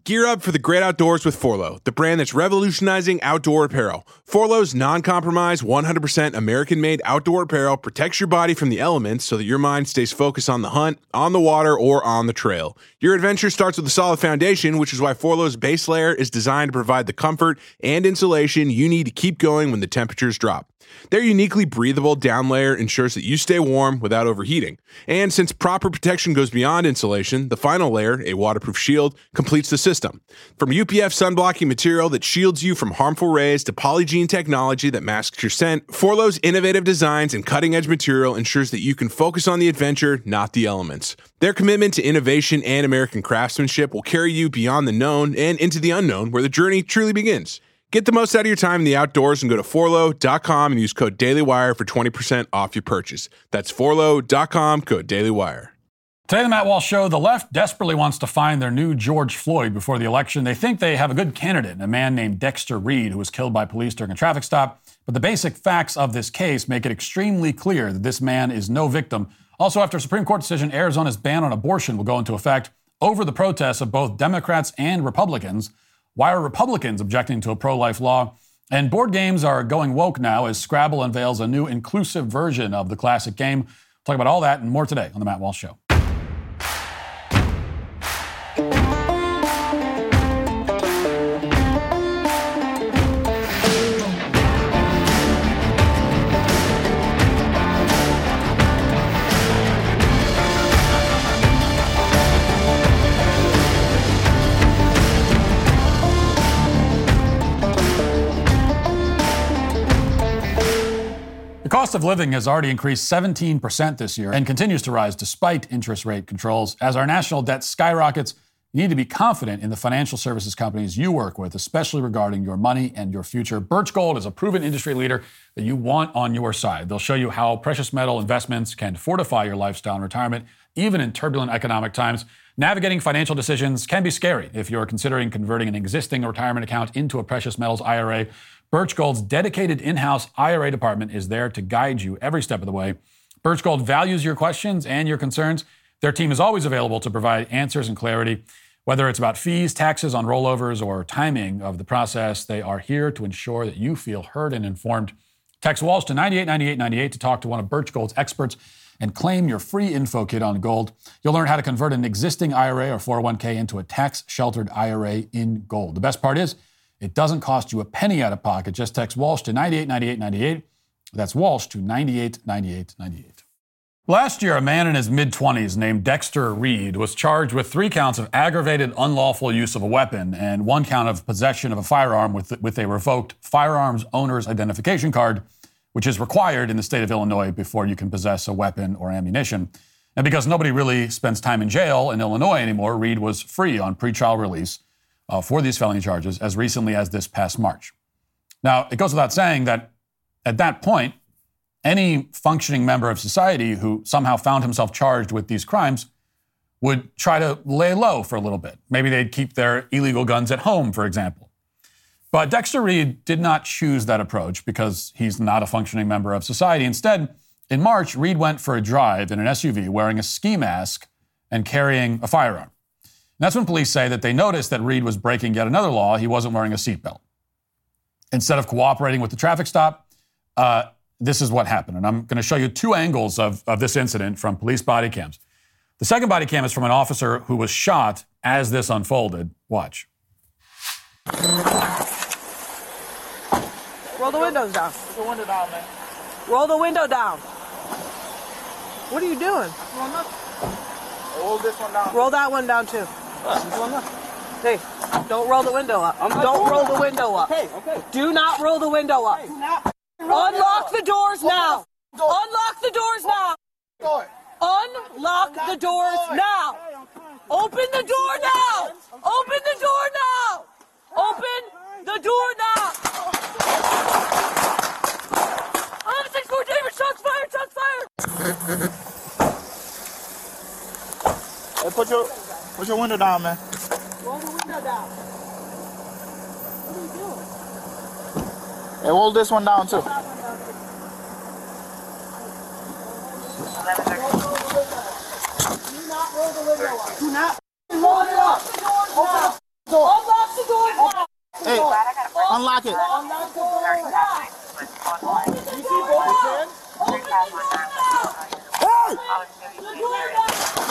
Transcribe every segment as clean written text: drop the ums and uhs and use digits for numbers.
Gear up for the great outdoors with Forloh, the brand that's revolutionizing outdoor apparel. Forloh's non-compromise, 100% American-made outdoor apparel protects your body from the elements so that your mind stays focused on the hunt, on the water, or on the trail. Your adventure starts with a solid foundation, which is why Forloh's base layer is designed to provide the comfort and insulation you need to keep going when the temperatures drop. Their uniquely breathable down layer ensures that you stay warm without overheating. And since proper protection goes beyond insulation, the final layer, a waterproof shield, completes the system. From UPF sunblocking material that shields you from harmful rays to Polygiene technology that masks your scent, Forloh's innovative designs and cutting-edge material ensures that you can focus on the adventure, not the elements. Their commitment to innovation and American craftsmanship will carry you beyond the known and into the unknown, where the journey truly begins. Get the most out of your time in the outdoors and go to forloh.com and use code DailyWire for 20% off your purchase. That's forloh.com, code DailyWire. Today, the Matt Walsh Show, the left desperately wants to find their new George Floyd before the election. They think they have a good candidate, a man named Dexter Reed, who was killed by police during a traffic stop. But the basic facts of this case make it extremely clear that this man is no victim. Also, after a Supreme Court decision, Arizona's ban on abortion will go into effect over the protests of both Democrats and Republicans. Why are Republicans objecting to a pro-life law? And board games are going woke now as Scrabble unveils a new inclusive version of the classic game. We'll talk about all that and more today on The Matt Walsh Show. The cost of living has already increased 17% this year and continues to rise despite interest rate controls. As our national debt skyrockets, you need to be confident in the financial services companies you work with, especially regarding your money and your future. Birch Gold is a proven industry leader that you want on your side. They'll show you how precious metal investments can fortify your lifestyle and retirement, even in turbulent economic times. Navigating financial decisions can be scary if you're considering converting an existing retirement account into a precious metals IRA. Birch Gold's dedicated in-house IRA department is there to guide you every step of the way. Birch Gold values your questions and your concerns. Their team is always available to provide answers and clarity. Whether it's about fees, taxes on rollovers, or timing of the process, they are here to ensure that you feel heard and informed. Text Walsh to 989898 to talk to one of Birch Gold's experts and claim your free info kit on gold. You'll learn how to convert an existing IRA or 401k into a tax-sheltered IRA in gold. The best part is, it doesn't cost you a penny out of pocket. Just text Walsh to 989898. That's Walsh to 989898. Last year, a man in his mid-20s named Dexter Reed was charged with 3 counts of aggravated unlawful use of a weapon and 1 count of possession of a firearm with a revoked firearms owner's identification card, which is required in the state of Illinois before you can possess a weapon or ammunition. And because nobody really spends time in jail in Illinois anymore, Reed was free on pretrial release for these felony charges as recently as this past March. Now, it goes without saying that at that point, any functioning member of society who somehow found himself charged with these crimes would try to lay low for a little bit. Maybe they'd keep their illegal guns at home, for example. But Dexter Reed did not choose that approach because he's not a functioning member of society. Instead, in March, Reed went for a drive in an SUV wearing a ski mask and carrying a firearm. And that's when police say that they noticed that Reed was breaking yet another law. He wasn't wearing a seatbelt. Instead of cooperating with the traffic stop, this is what happened. And I'm going to show you 2 angles of this incident from police body cams. The second body cam is from an officer who was shot as this unfolded. Watch. Roll the windows down. Roll the window down, man. Roll the window down. What are you doing? Roll this one down. Roll that one down too. Hey, don't roll the window up. Don't roll the window up. Okay. Do not roll the window up. Unlock the doors now. Unlock the doors now. Unlock the doors now. Open the door now. Open the door now. Open the door now. 1164 David, shots fired, shots fired. Hey, put your window down, man. Roll the window down. What are you doing? Hey, roll this one down, too. Do not roll the window up. Do not Roll it up. roll the door. Unlock it. Unlock the doors now. Open the door now. Open the door now.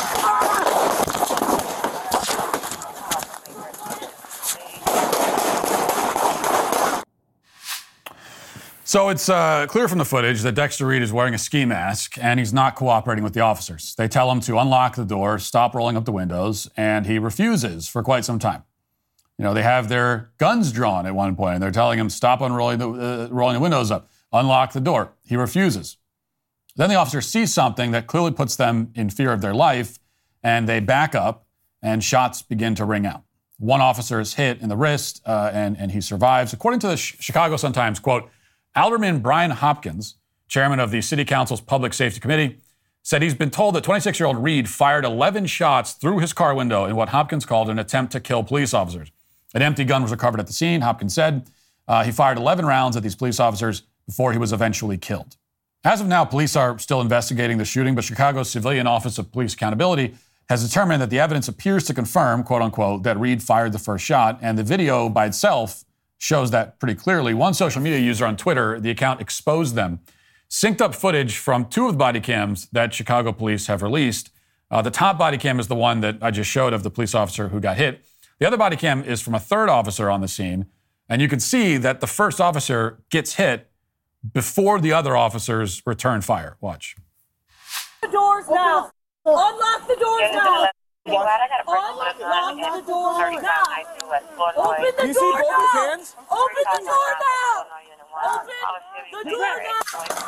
So it's clear from the footage that Dexter Reed is wearing a ski mask and he's not cooperating with the officers. They tell him to unlock the door, stop rolling up the windows, and he refuses for quite some time. You know, they have their guns drawn at one point and they're telling him, stop unrolling rolling the windows up, unlock the door. He refuses. Then the officer sees something that clearly puts them in fear of their life and they back up and shots begin to ring out. One officer is hit in the wrist and he survives. According to the Chicago Sun-Times, quote, Alderman Brian Hopkins, chairman of the City Council's Public Safety Committee, said he's been told that 26-year-old Reed fired 11 shots through his car window in what Hopkins called an attempt to kill police officers. An empty gun was recovered at the scene. Hopkins said he fired 11 rounds at these police officers before he was eventually killed. As of now, police are still investigating the shooting, but Chicago's Civilian Office of Police Accountability has determined that the evidence appears to confirm, quote unquote, that Reed fired the first shot, and the video by itself shows that pretty clearly. One social media user on Twitter, the account exposed them, synced up footage from two of the body cams that Chicago police have released. The top body cam is the one that I just showed of the police officer who got hit. The other body cam is from a third officer on the scene, and you can see that the first officer gets hit before the other officers return fire. Watch. The doors now. Unlock the doors now. Unlock the door now. Open the door now. Open the door now. Open the door now.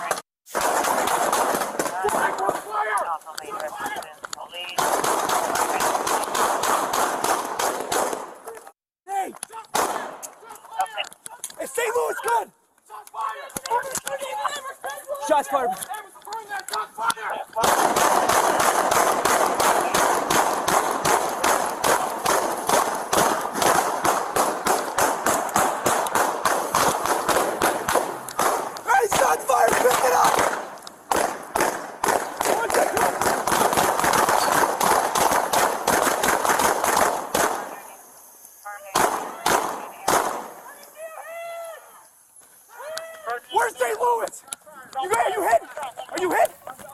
Hey, St. Louis, good. Shots fired. Shots fired! Pick it up! Where's St. Louis? You hit? Are you hit?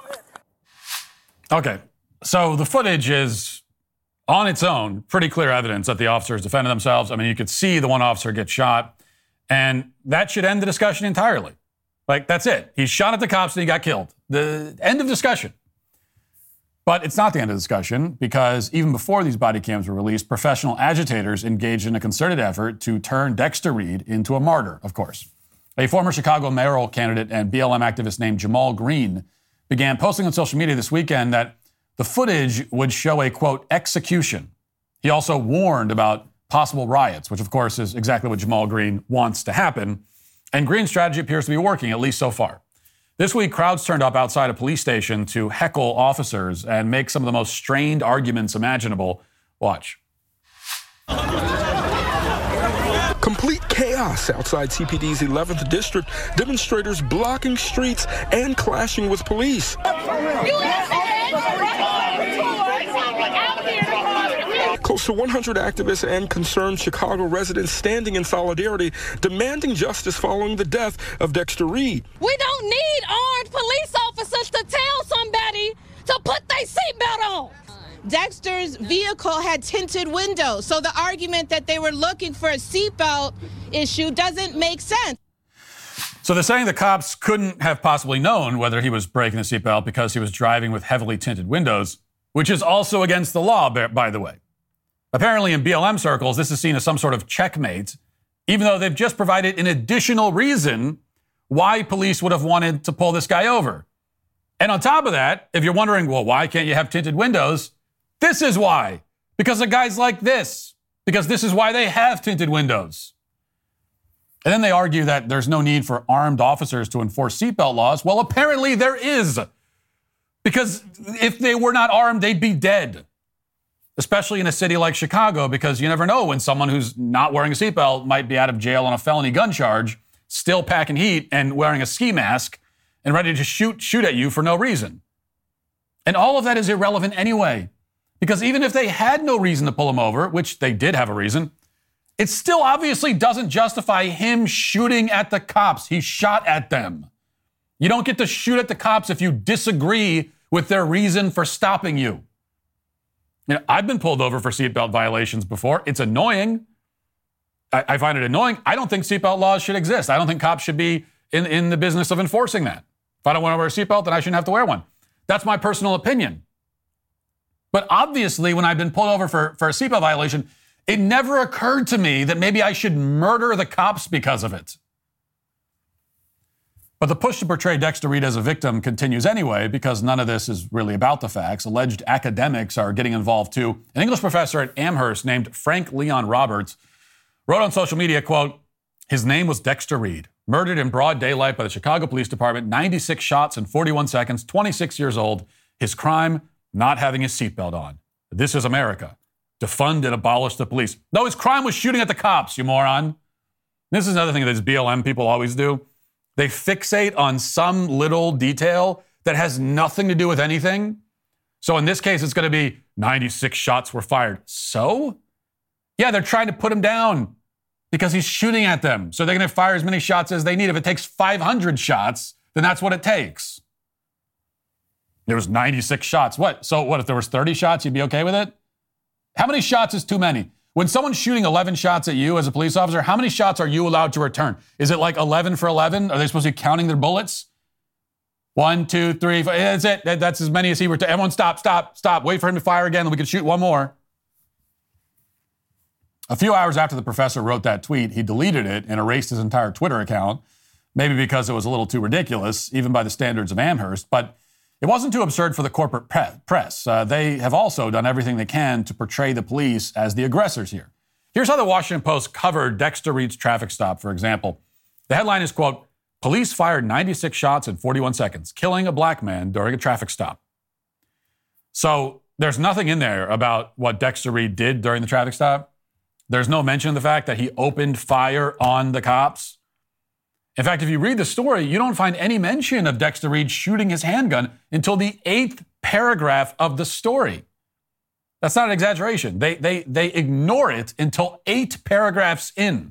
Okay, so the footage is, on its own, pretty clear evidence that the officers defended themselves. I mean, you could see the one officer get shot, and that should end the discussion entirely. Like, that's it. He shot at the cops and he got killed. The end of discussion. But it's not the end of the discussion because even before these body cams were released, professional agitators engaged in a concerted effort to turn Dexter Reed into a martyr, of course. A former Chicago mayoral candidate and BLM activist named Jamal Green began posting on social media this weekend that the footage would show a, quote, execution. He also warned about possible riots, which of course is exactly what Jamal Green wants to happen. And Green's strategy appears to be working, at least so far. This week, crowds turned up outside a police station to heckle officers and make some of the most strained arguments imaginable. Watch. Complete chaos outside CPD's 11th District, demonstrators blocking streets and clashing with police. Close to 100 activists and concerned Chicago residents standing in solidarity, demanding justice following the death of Dexter Reed. We don't need armed police officers to tell somebody to put their seatbelt on. Dexter's vehicle had tinted windows, so the argument that they were looking for a seatbelt issue doesn't make sense. So they're saying the cops couldn't have possibly known whether he was breaking the seatbelt because he was driving with heavily tinted windows, which is also against the law, by the way. Apparently in BLM circles, this is seen as some sort of checkmate, even though they've just provided an additional reason why police would have wanted to pull this guy over. And on top of that, if you're wondering, well, why can't you have tinted windows? This is why. Because of guys like this. Because this is why they have tinted windows. And then they argue that there's no need for armed officers to enforce seatbelt laws. Well, apparently there is. Because if they were not armed, they'd be dead. Especially in a city like Chicago, because you never know when someone who's not wearing a seatbelt might be out of jail on a felony gun charge, still packing heat and wearing a ski mask and ready to shoot at you for no reason. And all of that is irrelevant anyway. Because even if they had no reason to pull him over, which they did have a reason, It still obviously doesn't justify him shooting at the cops. He shot at them. You don't get to shoot at the cops if you disagree with their reason for stopping you. You know, I've been pulled over for seatbelt violations before. It's annoying. I find it annoying. I don't think seatbelt laws should exist. I don't think cops should be in the business of enforcing that. If I don't want to wear a seatbelt, then I shouldn't have to wear one. That's my personal opinion. But obviously, when I've been pulled over for a seatbelt violation, it never occurred to me that maybe I should murder the cops because of it. But the push to portray Dexter Reed as a victim continues anyway, because none of this is really about the facts. Alleged academics are getting involved too. An English professor at Amherst named Frank Leon Roberts wrote on social media, quote, his name was Dexter Reed, murdered in broad daylight by the Chicago Police Department, 96 shots in 41 seconds, 26 years old. His crime, not having his seatbelt on. This is America. Defund and abolish the police. No, his crime was shooting at the cops, you moron. This is another thing that these BLM people always do. They fixate on some little detail that has nothing to do with anything. So in this case, it's going to be 96 shots were fired. So? Yeah, they're trying to put him down because he's shooting at them. So they're going to fire as many shots as they need. If it takes 500 shots, then that's what it takes. There was 96 shots. What? So what, if there was 30 shots, you'd be okay with it? How many shots is too many? When someone's shooting 11 shots at you as a police officer, how many shots are you allowed to return? Is it like 11 for 11? Are they supposed to be counting their bullets? 1, 2, 3, 4. That's it. That's as many as he returned. Everyone stop. Wait for him to fire again, then we can shoot one more. A few hours after the professor wrote that tweet, he deleted it and erased his entire Twitter account, maybe because it was a little too ridiculous, even by the standards of Amherst. But it wasn't too absurd for the corporate press. They have also done everything they can to portray the police as the aggressors here. Here's how the Washington Post covered Dexter Reed's traffic stop, for example. The headline is, quote, police fired 96 shots in 41 seconds, killing a black man during a traffic stop. So there's nothing in there about what Dexter Reed did during the traffic stop. There's no mention of the fact that he opened fire on the cops. In fact, if you read the story, you don't find any mention of Dexter Reed shooting his handgun until the 8th paragraph of the story. That's not an exaggeration. They ignore it until 8 paragraphs in.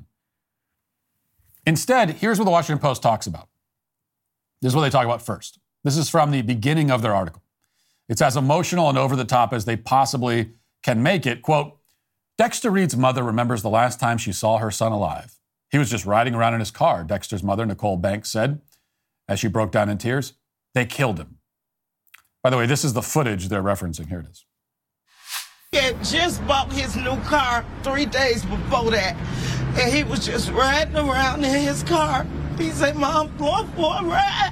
Instead, here's what the Washington Post talks about. This is what they talk about first. This is from the beginning of their article. It's as emotional and over the top as they possibly can make it. Quote, Dexter Reed's mother remembers the last time she saw her son alive. He was just riding around in his car, Dexter's mother, Nicole Banks, said as she broke down in tears. They killed him. By the way, this is the footage they're referencing. Here it is. He had just bought his new car 3 days before that, and he was just riding around in his car. He said, Mom, I'm going for a ride.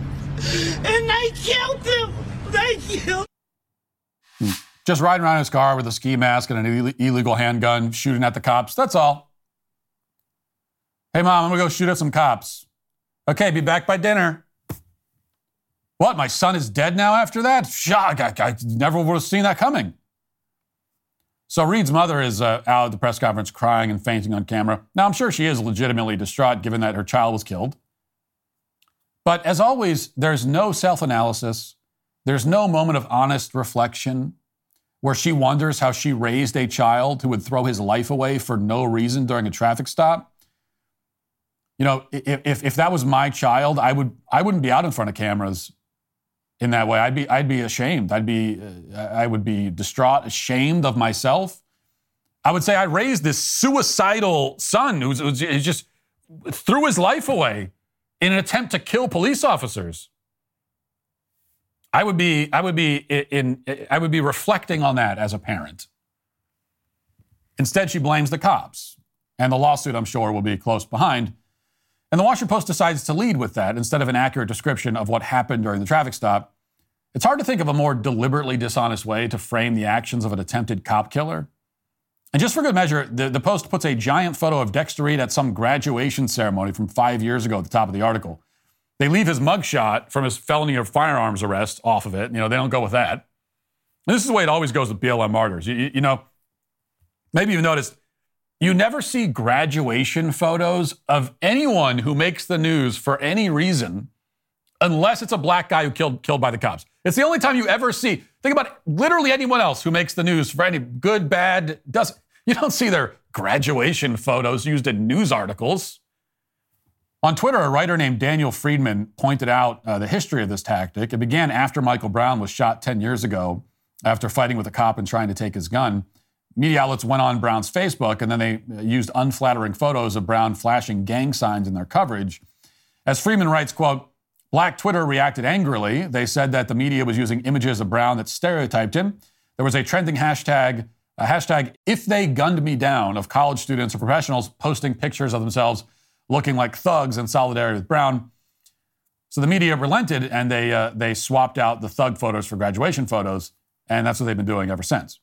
And they killed him. They killed him. Just riding around in his car with a ski mask and an illegal handgun, shooting at the cops. That's all. Hey, Mom, I'm going to go shoot at some cops. Okay, be back by dinner. What, my son is dead now after that? Shock, I never would have seen that coming. So Reed's mother is out at the press conference crying and fainting on camera. Now, I'm sure she is legitimately distraught given that her child was killed. But as always, there's no self-analysis. There's no moment of honest reflection where she wonders how she raised a child who would throw his life away for no reason during a traffic stop. You know, if that was my child, I wouldn't be out in front of cameras in that way. I'd be ashamed. I would be distraught, ashamed of myself. I would say I raised this suicidal son who just threw his life away in an attempt to kill police officers. I would be reflecting on that as a parent. Instead, she blames the cops, and the lawsuit, I'm sure, will be close behind. And the Washington Post decides to lead with that instead of an accurate description of what happened during the traffic stop. It's hard to think of a more deliberately dishonest way to frame the actions of an attempted cop killer. And just for good measure, the Post puts a giant photo of Dexter Reed at some graduation ceremony from 5 years ago at the top of the article. They leave his mugshot from his felony of firearms arrest off of it. You know, they don't go with that. And this is the way it always goes with BLM martyrs. You know, maybe you've noticed, you never see graduation photos of anyone who makes the news for any reason unless it's a black guy who killed by the cops. It's the only time you ever see. Think about literally anyone else who makes the news for any good, bad, doesn't. You don't see their graduation photos used in news articles. On Twitter, a writer named Daniel Friedman pointed out the history of this tactic. It began after Michael Brown was shot 10 years ago after fighting with a cop and trying to take his gun. Media outlets went on Brown's Facebook, and then they used unflattering photos of Brown flashing gang signs in their coverage. As Friedman writes, quote, Black Twitter reacted angrily. They said that the media was using images of Brown that stereotyped him. There was a trending hashtag, if they gunned me down, of college students or professionals posting pictures of themselves looking like thugs in solidarity with Brown. So the media relented, and they swapped out the thug photos for graduation photos, and that's what they've been doing ever since.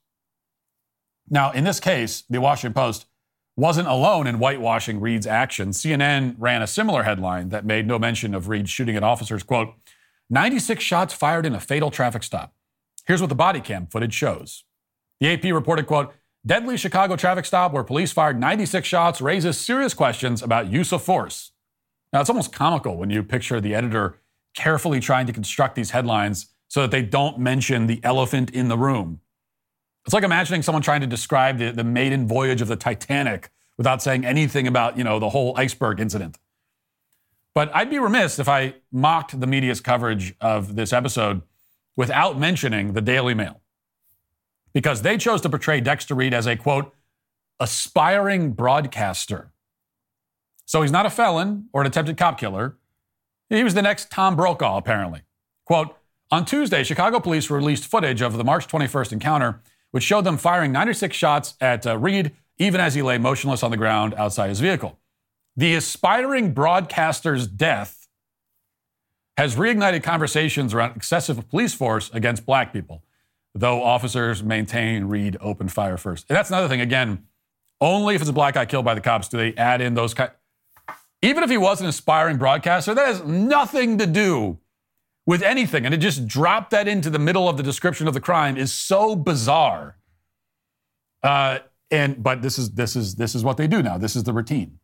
Now, in this case, the Washington Post wasn't alone in whitewashing Reed's actions. CNN ran a similar headline that made no mention of Reed shooting at officers, quote, 96 shots fired in a fatal traffic stop. Here's what the body cam footage shows. The AP reported, quote, deadly Chicago traffic stop where police fired 96 shots raises serious questions about use of force. Now, it's almost comical when you picture the editor carefully trying to construct these headlines so that they don't mention the elephant in the room. It's like imagining someone trying to describe the maiden voyage of the Titanic without saying anything about, the whole iceberg incident. But I'd be remiss if I mocked the media's coverage of this episode without mentioning the Daily Mail, because they chose to portray Dexter Reed as a, quote, aspiring broadcaster. So he's not a felon or an attempted cop killer. He was the next Tom Brokaw, apparently. Quote, on Tuesday, Chicago police released footage of the March 21st encounter, which showed them firing 96 shots at Reed, even as he lay motionless on the ground outside his vehicle. The aspiring broadcaster's death has reignited conversations around excessive police force against black people, though officers maintain Reed opened fire first. And that's another thing, again, only if it's a black guy killed by the cops do they add in those even if he was an aspiring broadcaster, that has nothing to do with anything. And to just drop that into the middle of the description of the crime is so bizarre. But this is what they do now. This is the routine.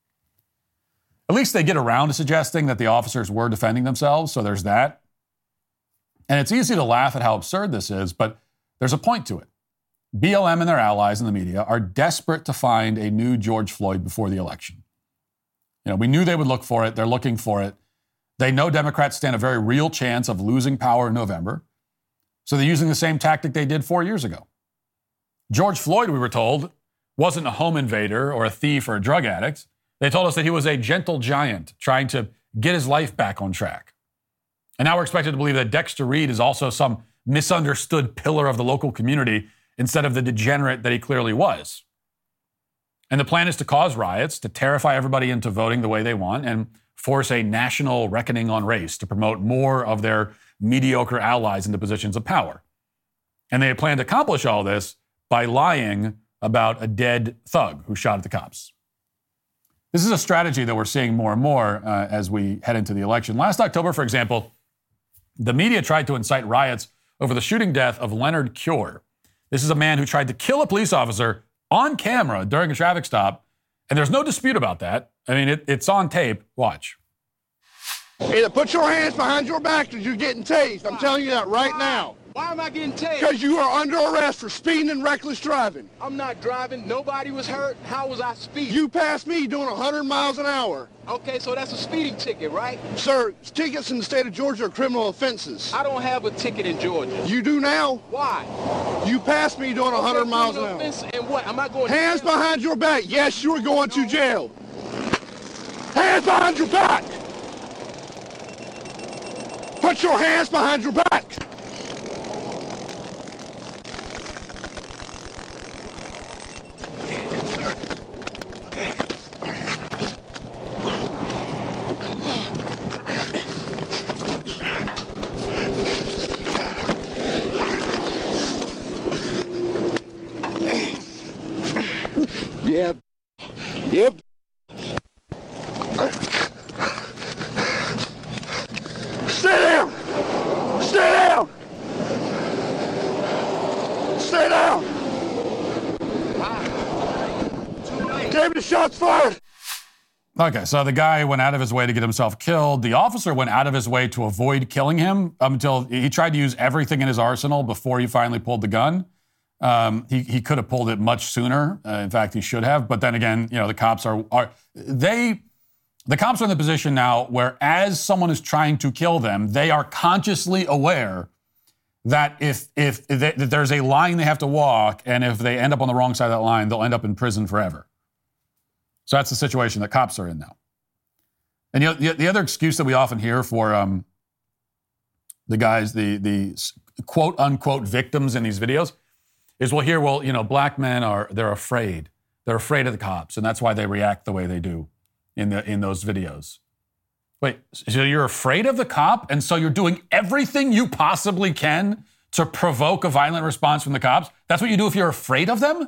At least they get around to suggesting that the officers were defending themselves, so there's that. And it's easy to laugh at how absurd this is, but there's a point to it. BLM and their allies in the media are desperate to find a new George Floyd before the election. We knew they would look for it. They're looking for it. They know Democrats stand a very real chance of losing power in November. So they're using the same tactic they did 4 years ago. George Floyd, we were told, wasn't a home invader or a thief or a drug addict. They told us that he was a gentle giant trying to get his life back on track. And now we're expected to believe that Dexter Reed is also some misunderstood pillar of the local community instead of the degenerate that he clearly was. And the plan is to cause riots, to terrify everybody into voting the way they want, and force a national reckoning on race to promote more of their mediocre allies into positions of power. And they plan to accomplish all this by lying about a dead thug who shot at the cops. This is a strategy that we're seeing more and more as we head into the election. Last October, for example, the media tried to incite riots over the shooting death of Leonard Cure. This is a man who tried to kill a police officer on camera during a traffic stop, and there's no dispute about that. I mean, it's on tape. Watch. Either put your hands behind your back or you're getting tased. I'm telling you that right now. Why am I getting tased? Because you are under arrest for speeding and reckless driving. I'm not driving. Nobody was hurt. How was I speeding? You passed me doing 100 miles an hour. Okay, so that's a speeding ticket, right? Sir, tickets in the state of Georgia are criminal offenses. I don't have a ticket in Georgia. You do now? Why? You passed me doing 100 miles an hour. And what? Am I going Hands to jail? behind your back. Yes, you are going to jail. Hands behind your back. Put your hands behind your back. Yep. Yep. Stay down. Stay down. Stay down. David, shots fired. Okay, so the guy went out of his way to get himself killed. The officer went out of his way to avoid killing him until he tried to use everything in his arsenal before he finally pulled the gun. He could have pulled it much sooner. In fact, he should have. But then again, the cops are in the position now where, as someone is trying to kill them, they are consciously aware that if there's a line they have to walk, and if they end up on the wrong side of that line, they'll end up in prison forever. So that's the situation that cops are in now. And the other excuse that we often hear for the guys, the quote unquote victims in these videos, is black men they're afraid. They're afraid of the cops, and that's why they react the way they do in those videos. Wait, so you're afraid of the cop, and so you're doing everything you possibly can to provoke a violent response from the cops? That's what you do if you're afraid of them?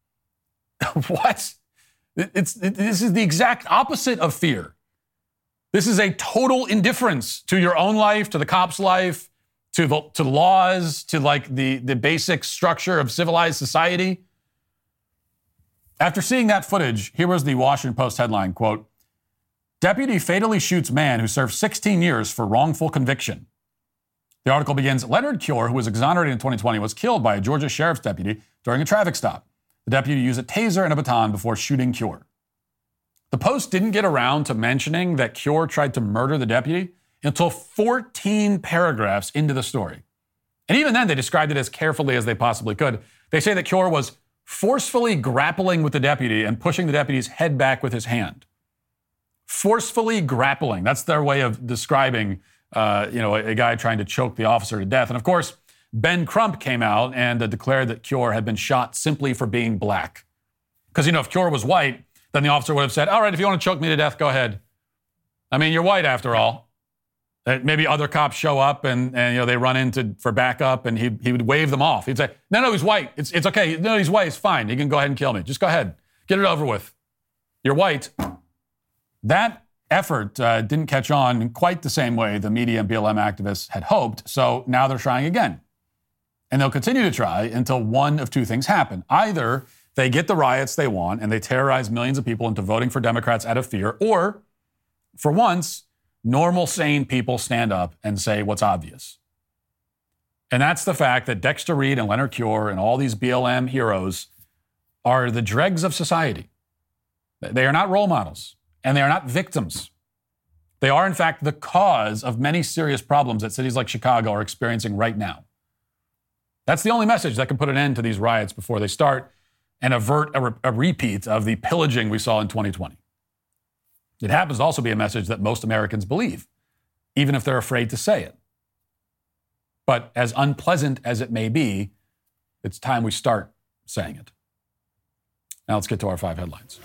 What? This is the exact opposite of fear. This is a total indifference to your own life, to the cop's life, to laws, to the basic structure of civilized society. After seeing that footage, here was the Washington Post headline, quote, "Deputy fatally shoots man who served 16 years for wrongful conviction." The article begins, Leonard Cure, who was exonerated in 2020, was killed by a Georgia sheriff's deputy during a traffic stop. The deputy used a taser and a baton before shooting Cure. The Post didn't get around to mentioning that Cure tried to murder the deputy until 14 paragraphs into the story. And even then, they described it as carefully as they possibly could. They say that Cure was forcefully grappling with the deputy and pushing the deputy's head back with his hand. Forcefully grappling. That's their way of describing, a guy trying to choke the officer to death. And of course, Ben Crump came out and declared that Cure had been shot simply for being black. Because, if Cure was white, then the officer would have said, all right, if you want to choke me to death, go ahead. I mean, you're white after all. Maybe other cops show up and they run in for backup, and he would wave them off. He'd say, no, he's white. It's okay. No, he's white. It's fine. He can go ahead and kill me. Just go ahead. Get it over with. You're white. That effort didn't catch on in quite the same way the media and BLM activists had hoped, so now they're trying again. And they'll continue to try until one of two things happen. Either they get the riots they want and they terrorize millions of people into voting for Democrats out of fear, or, for once, normal, sane people stand up and say what's obvious. And that's the fact that Dexter Reed and Leonard Cure and all these BLM heroes are the dregs of society. They are not role models, and they are not victims. They are, in fact, the cause of many serious problems that cities like Chicago are experiencing right now. That's the only message that can put an end to these riots before they start and avert a repeat of the pillaging we saw in 2020. It happens to also be a message that most Americans believe, even if they're afraid to say it. But as unpleasant as it may be, it's time we start saying it. Now let's get to our 5 headlines.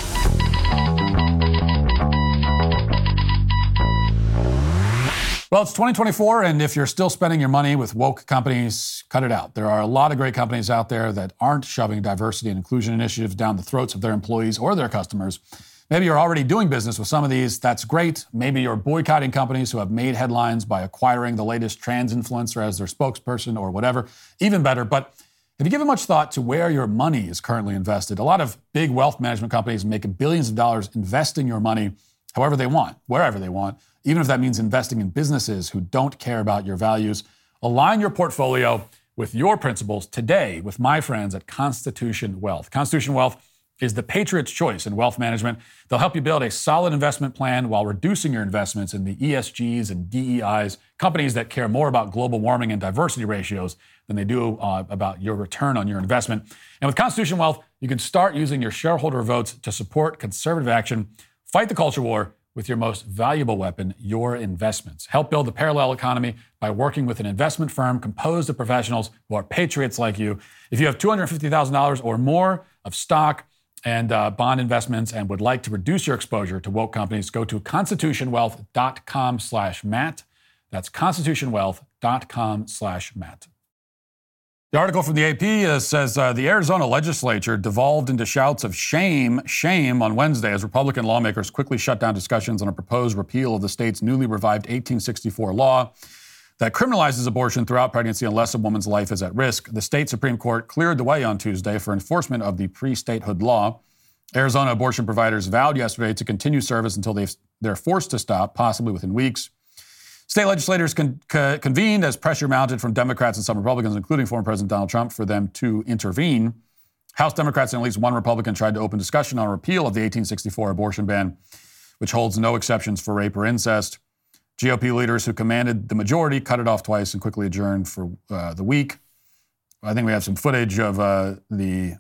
Well, it's 2024, and if you're still spending your money with woke companies, cut it out. There are a lot of great companies out there that aren't shoving diversity and inclusion initiatives down the throats of their employees or their customers. Maybe you're already doing business with some of these. That's great. Maybe you're boycotting companies who have made headlines by acquiring the latest trans influencer as their spokesperson or whatever. Even better. But have you given much thought to where your money is currently invested? A lot of big wealth management companies make billions of dollars investing your money however they want, wherever they want, even if that means investing in businesses who don't care about your values. Align your portfolio with your principles today with my friends at Constitution Wealth. Constitution Wealth is the Patriot's choice in wealth management. They'll help you build a solid investment plan while reducing your investments in the ESGs and DEIs, companies that care more about global warming and diversity ratios than they do about your return on your investment. And with Constitution Wealth, you can start using your shareholder votes to support conservative action, fight the culture war with your most valuable weapon, your investments. Help build the parallel economy by working with an investment firm composed of professionals who are patriots like you. If you have $250,000 or more of stock and bond investments and would like to reduce your exposure to woke companies, go to constitutionwealth.com/Matt. That's constitutionwealth.com/Matt. The article from the AP says the Arizona legislature devolved into shouts of shame on Wednesday as Republican lawmakers quickly shut down discussions on a proposed repeal of the state's newly revived 1864 law that criminalizes abortion throughout pregnancy unless a woman's life is at risk. The state Supreme Court cleared the way on Tuesday for enforcement of the pre-statehood law. Arizona abortion providers vowed yesterday to continue service until they're forced to stop, possibly within weeks. State legislators convened as pressure mounted from Democrats and some Republicans, including former President Donald Trump, for them to intervene. House Democrats and at least one Republican tried to open discussion on a repeal of the 1864 abortion ban, which holds no exceptions for rape or incest. GOP leaders who commanded the majority cut it off twice and quickly adjourned for the week. I think we have some footage of the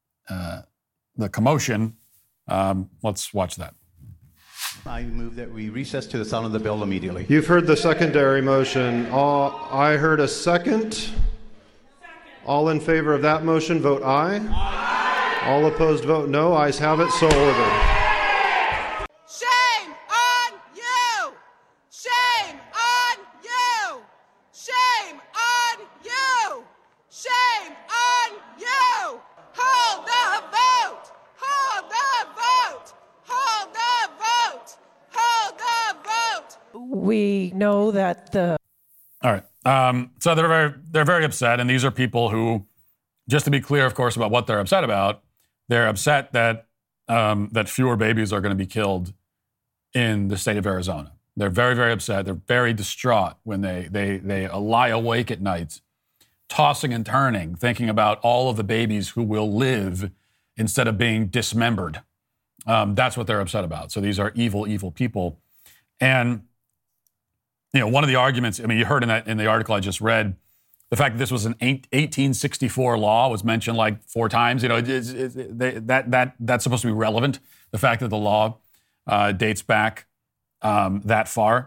commotion. Let's watch that. I move that we recess to the sound of the bell immediately. You've heard the secondary motion. I heard a second. All in favor of that motion, vote aye. Aye. All opposed, vote no. Ayes have it, so ordered. Shame on you! Shame on you! Shame on you! Shame on you! Hold the vote! Hold the vote! Hold the vote! Hold the vote! We know that the... All right. So they're very upset, and these are people who, just to be clear, of course, about what they're upset about, they're upset that that fewer babies are going to be killed in the state of Arizona. They're very, very upset. They're very distraught when they lie awake at night, tossing and turning, thinking about all of the babies who will live instead of being dismembered. That's what they're upset about. So these are evil, evil people. And one of the arguments, you heard in the article I just read, the fact that this was an 1864 law was mentioned like 4 times. That's supposed to be relevant. The fact that the law dates back that far.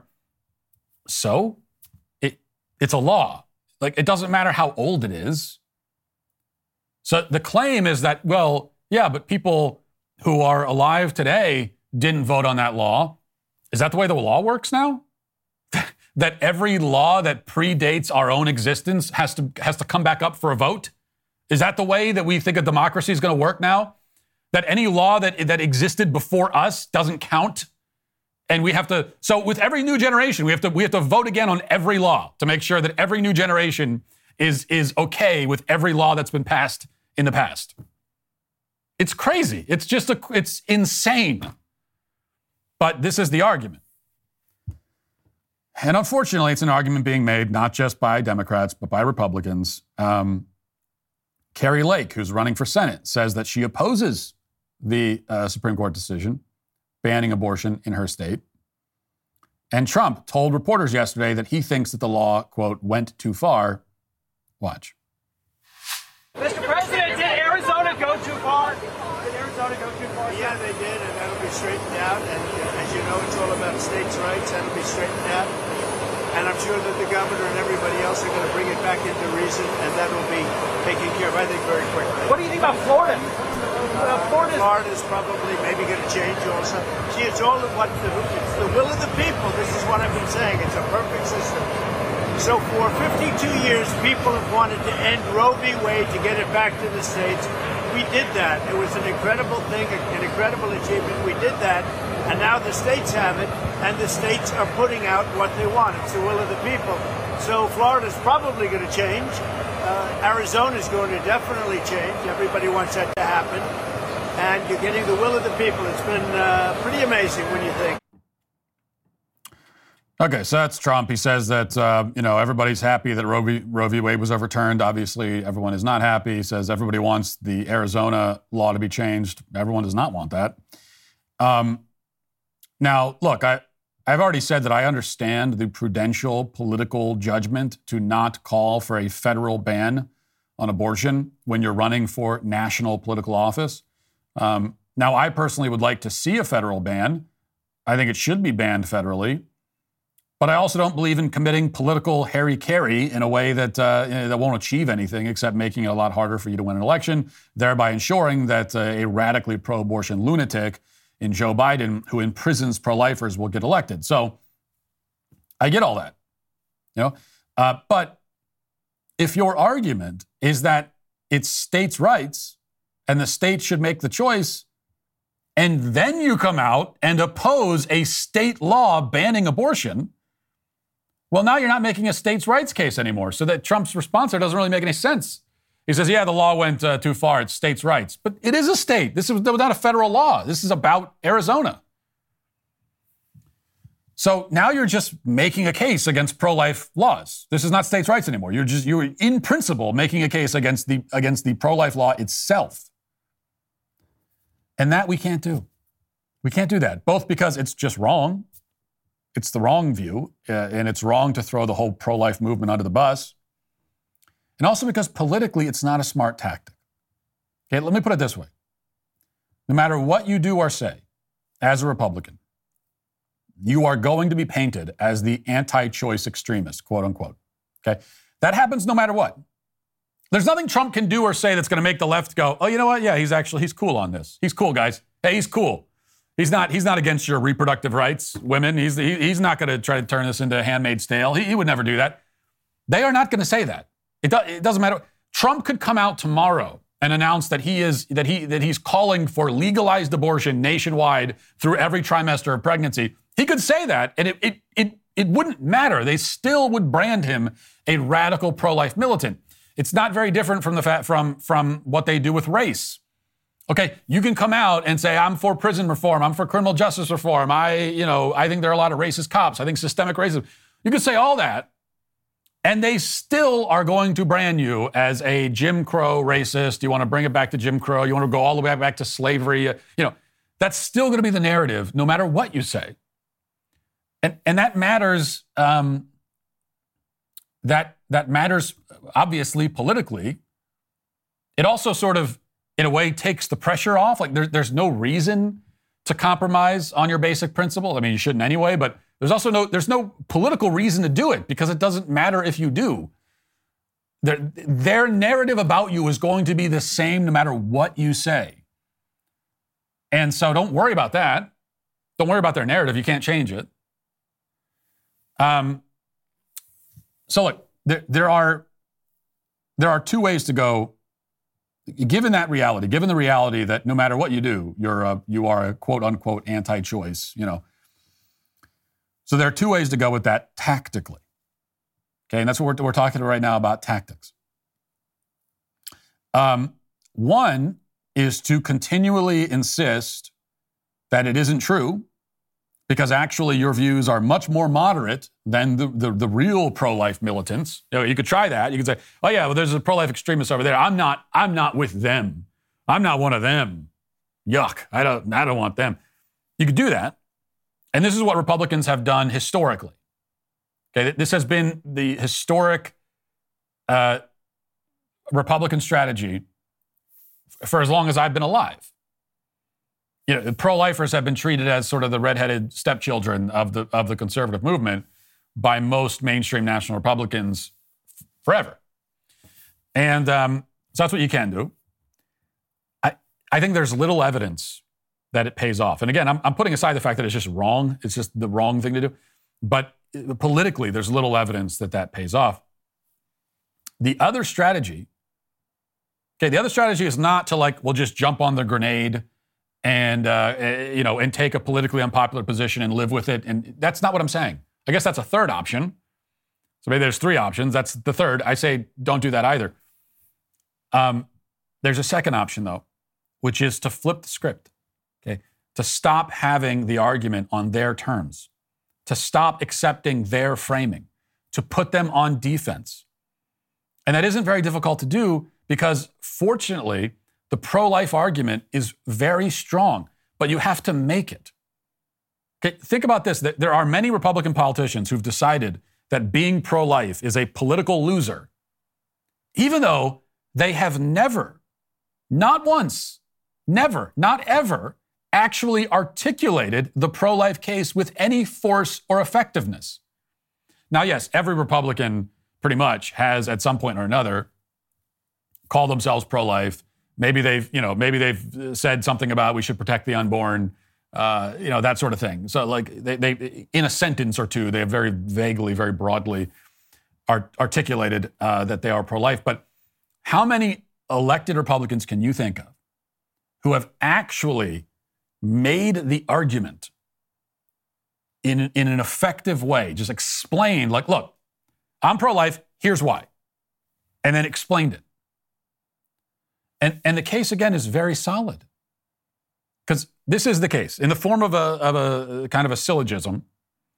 So it's a law. Like, it doesn't matter how old it is. So the claim is that, well, yeah, but people who are alive today didn't vote on that law. Is that the way the law works now? That every law that predates our own existence has to come back up for a vote? Is that the way that we think a democracy is going to work now? That any law that existed before us doesn't count? And we have to, so with every new generation, we have to vote again on every law to make sure that every new generation is okay with every law that's been passed in the past. It's crazy. It's insane. But this is the argument. And unfortunately, it's an argument being made not just by Democrats, but by Republicans. Carrie Lake, who's running for Senate, says that she opposes the Supreme Court decision banning abortion in her state. And Trump told reporters yesterday that he thinks that the law, quote, went too far. Watch. Mr. President, did Arizona go too far? Did Arizona go too far? Yeah, they did, and that'll be straightened out. And as you know, it's all about states' rights. That'll be straightened out. And I'm sure that the governor and everybody else are going to bring it back into reason, and that will be taken care of, I think, very quickly. What do you think about Florida? Florida's probably maybe going to change also. See, it's all of it's the will of the people. This is what I've been saying. It's a perfect system. So for 52 years, people have wanted to end Roe v. Wade to get it back to the states. We did that. It was an incredible thing, an incredible achievement. We did that, and now the states have it, and the states are putting out what they want. It's the will of the people. So Florida's probably going to change. Arizona's going to definitely change. Everybody wants that to happen. And you're getting the will of the people. It's been pretty amazing when you think. Okay, so that's Trump. He says that, everybody's happy that Roe v. Wade was overturned. Obviously, everyone is not happy. He says everybody wants the Arizona law to be changed. Everyone does not want that. Now, look, I've already said that I understand the prudential political judgment to not call for a federal ban on abortion when you're running for national political office. Now, I personally would like to see a federal ban. I think it should be banned federally. But I also don't believe in committing political hara-kiri in a way that that won't achieve anything except making it a lot harder for you to win an election, thereby ensuring that a radically pro-abortion lunatic in Joe Biden, who imprisons pro-lifers, will get elected. So I get all that, but if your argument is that it's states' rights and the state should make the choice, and then you come out and oppose a state law banning abortion, well, now you're not making a states' rights case anymore. So that Trump's response there doesn't really make any sense. He says, yeah, the law went too far. It's states' rights. But it is a state. This is not a federal law. This is about Arizona. So now you're just making a case against pro-life laws. This is not states' rights anymore. You're in principle making a case against the pro-life law itself. And that we can't do. We can't do that, both because it's just wrong. It's the wrong view, and it's wrong to throw the whole pro-life movement under the bus. And also because politically it's not a smart tactic. Okay, let me put it this way. No matter what you do or say as a Republican, you are going to be painted as the anti-choice extremist, quote unquote. Okay? That happens no matter what. There's nothing Trump can do or say that's going to make the left go, oh, you know what? Yeah, he's cool on this. He's cool, guys. Hey, he's cool. He's not against your reproductive rights, women. He's not going to try to turn this into Handmaid's Tale. He would never do that. They are not going to say that. It doesn't matter. Trump could come out tomorrow and announce that he's calling for legalized abortion nationwide through every trimester of pregnancy. He could say that, and it wouldn't matter. They still would brand him a radical pro-life militant. It's not very different from what they do with race. Okay, you can come out and say, I'm for prison reform, I'm for criminal justice reform, I think there are a lot of racist cops, I think systemic racism. You can say all that, and they still are going to brand you as a Jim Crow racist. You want to bring it back to Jim Crow, you want to go all the way back to slavery. That's still going to be the narrative, no matter what you say. And that matters. That matters, obviously, politically. It also sort of, in a way, takes the pressure off. Like there's no reason to compromise on your basic principle. I mean, you shouldn't anyway, but there's no political reason to do it because it doesn't matter if you do. Their narrative about you is going to be the same no matter what you say. And so don't worry about that. Don't worry about their narrative. You can't change it. So look, there are two ways to go. Given the reality that no matter what you do, you are a quote unquote anti-choice, So there are two ways to go with that tactically. Okay, and that's what we're talking right now about tactics. One is to continually insist that it isn't true, because actually your views are much more moderate than the real pro-life militants. You could try that. You could say, oh yeah, well there's a pro-life extremist over there. I'm not with them. I'm not one of them. Yuck. I don't want them. You could do that. And this is what Republicans have done historically. Okay, this has been the historic Republican strategy for as long as I've been alive. Pro-lifers have been treated as sort of the redheaded stepchildren of the conservative movement by most mainstream national Republicans forever. And so that's what you can do. I think there's little evidence that it pays off. And again, I'm putting aside the fact that it's just wrong. It's just the wrong thing to do. But politically, there's little evidence that pays off. The other strategy is not to just jump on the grenade and take a politically unpopular position and live with it. And that's not what I'm saying. I guess that's a third option. So maybe there's three options. That's the third. I say don't do that either. There's a second option, though, which is to flip the script, okay? To stop having the argument on their terms, to stop accepting their framing, to put them on defense. And that isn't very difficult to do because, fortunately, the pro-life argument is very strong, but you have to make it. Okay, think about this. There are many Republican politicians who've decided that being pro-life is a political loser, even though they have never, not once, never, not ever, actually articulated the pro-life case with any force or effectiveness. Now, yes, every Republican pretty much has at some point or another called themselves pro-life. Maybe they've said something about we should protect the unborn, that sort of thing. So they in a sentence or two, they have very vaguely, very broadly articulated that they are pro-life. But how many elected Republicans can you think of who have actually made the argument in an effective way, just explained, look, I'm pro-life, here's why, and then explained it? And the case, again, is very solid. Because this is the case. In the form of a kind of a syllogism,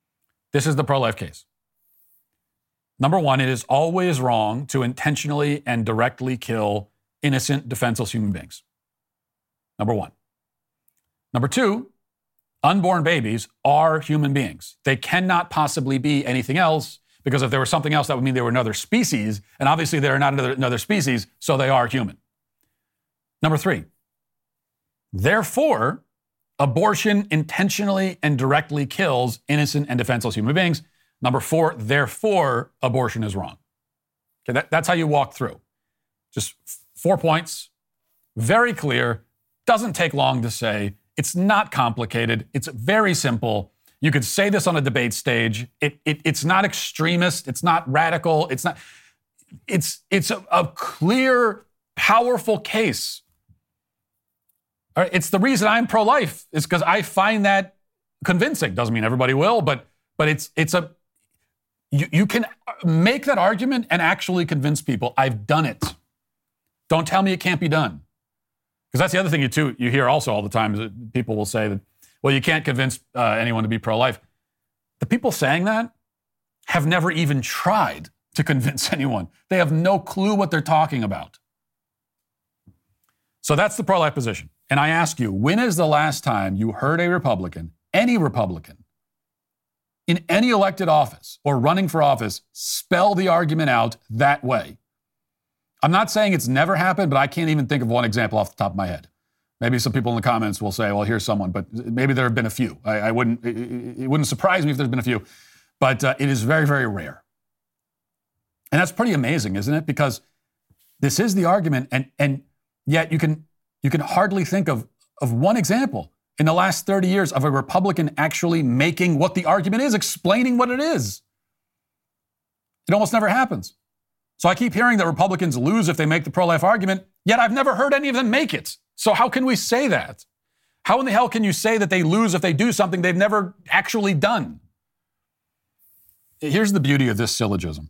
This is the pro-life case. Number one, it is always wrong to intentionally and directly kill innocent, defenseless human beings. Number one. Number two, unborn babies are human beings. They cannot possibly be anything else, because if there was something else, that would mean they were another species, and obviously they're not another species, so they are human. Number three, therefore, abortion intentionally and directly kills innocent and defenseless human beings. Number four, therefore, abortion is wrong. Okay, that's how you walk through. Just 4 points, very clear, doesn't take long to say. It's not complicated. It's very simple. You could say this on a debate stage. It's not extremist. It's not radical. It's not. It's a clear, powerful case. All right, it's the reason I'm pro-life, is because I find that convincing. Doesn't mean everybody will, but you can make that argument and actually convince people. I've done it. Don't tell me it can't be done. Because that's the other thing you hear also all the time, is that people will say that, well, you can't convince anyone to be pro-life. The people saying that have never even tried to convince anyone. They have no clue what they're talking about. So that's the pro-life position. And I ask you, when is the last time you heard a Republican, any Republican, in any elected office or running for office, spell the argument out that way? I'm not saying it's never happened, but I can't even think of one example off the top of my head. Maybe some people in the comments will say, well, here's someone, but maybe there have been a few. It wouldn't surprise me if there's been a few, but it is very, very rare. And that's pretty amazing, isn't it? Because this is the argument, and yet you can hardly think of one example in the last 30 years of a Republican actually making what the argument is, explaining what it is. It almost never happens. So I keep hearing that Republicans lose if they make the pro-life argument, yet I've never heard any of them make it. So how can we say that? How in the hell can you say that they lose if they do something they've never actually done? Here's the beauty of this syllogism.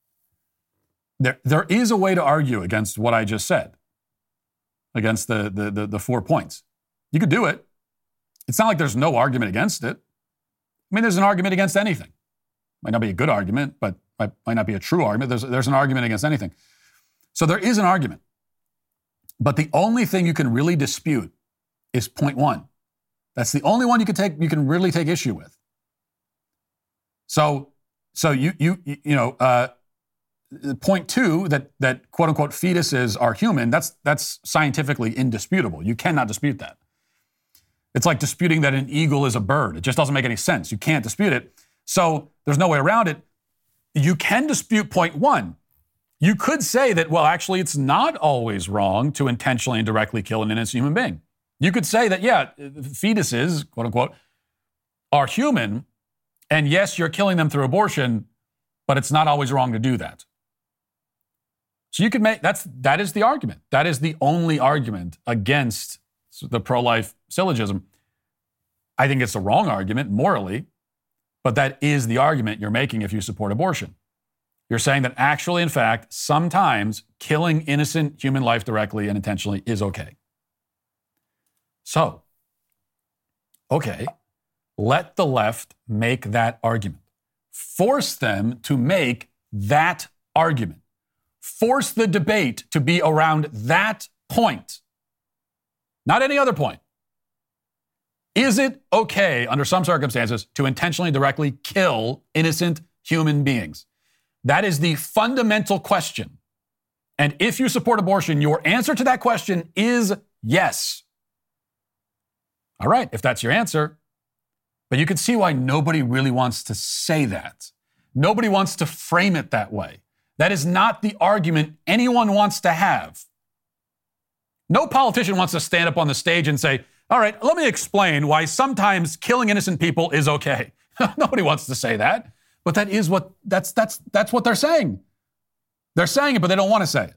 There is a way to argue against what I just said, against the 4 points. You could do it. It's not like there's no argument against it. I mean, there's an argument against anything. Might not be a good argument, but might not be a true argument. There's an argument against anything. So there is an argument. But the only thing you can really dispute is point one. That's the only one you can really take issue with. So point two, that quote unquote fetuses are human, that's scientifically indisputable. You cannot dispute that. It's like disputing that an eagle is a bird. It just doesn't make any sense. You can't dispute it. So there's no way around it. You can dispute point one. You could say that, well, actually, it's not always wrong to intentionally and directly kill an innocent human being. You could say that, yeah, fetuses, quote unquote, are human, and yes, you're killing them through abortion, but it's not always wrong to do that. So you could make, that is the argument. That is the only argument against the pro-life syllogism. I think it's the wrong argument morally, but that is the argument you're making if you support abortion. You're saying that actually, in fact, sometimes killing innocent human life directly and intentionally is okay. So, okay, let the left make that argument. Force them to make that argument. Force the debate to be around that point, not any other point. Is it okay, under some circumstances, to intentionally directly kill innocent human beings? That is the fundamental question. And if you support abortion, your answer to that question is yes. All right, if that's your answer. But you can see why nobody really wants to say that. Nobody wants to frame it that way. That is not the argument anyone wants to have. No politician wants to stand up on the stage and say, all right, let me explain why sometimes killing innocent people is okay. Nobody wants to say that. But that is that's what they're saying. They're saying it, but they don't want to say it.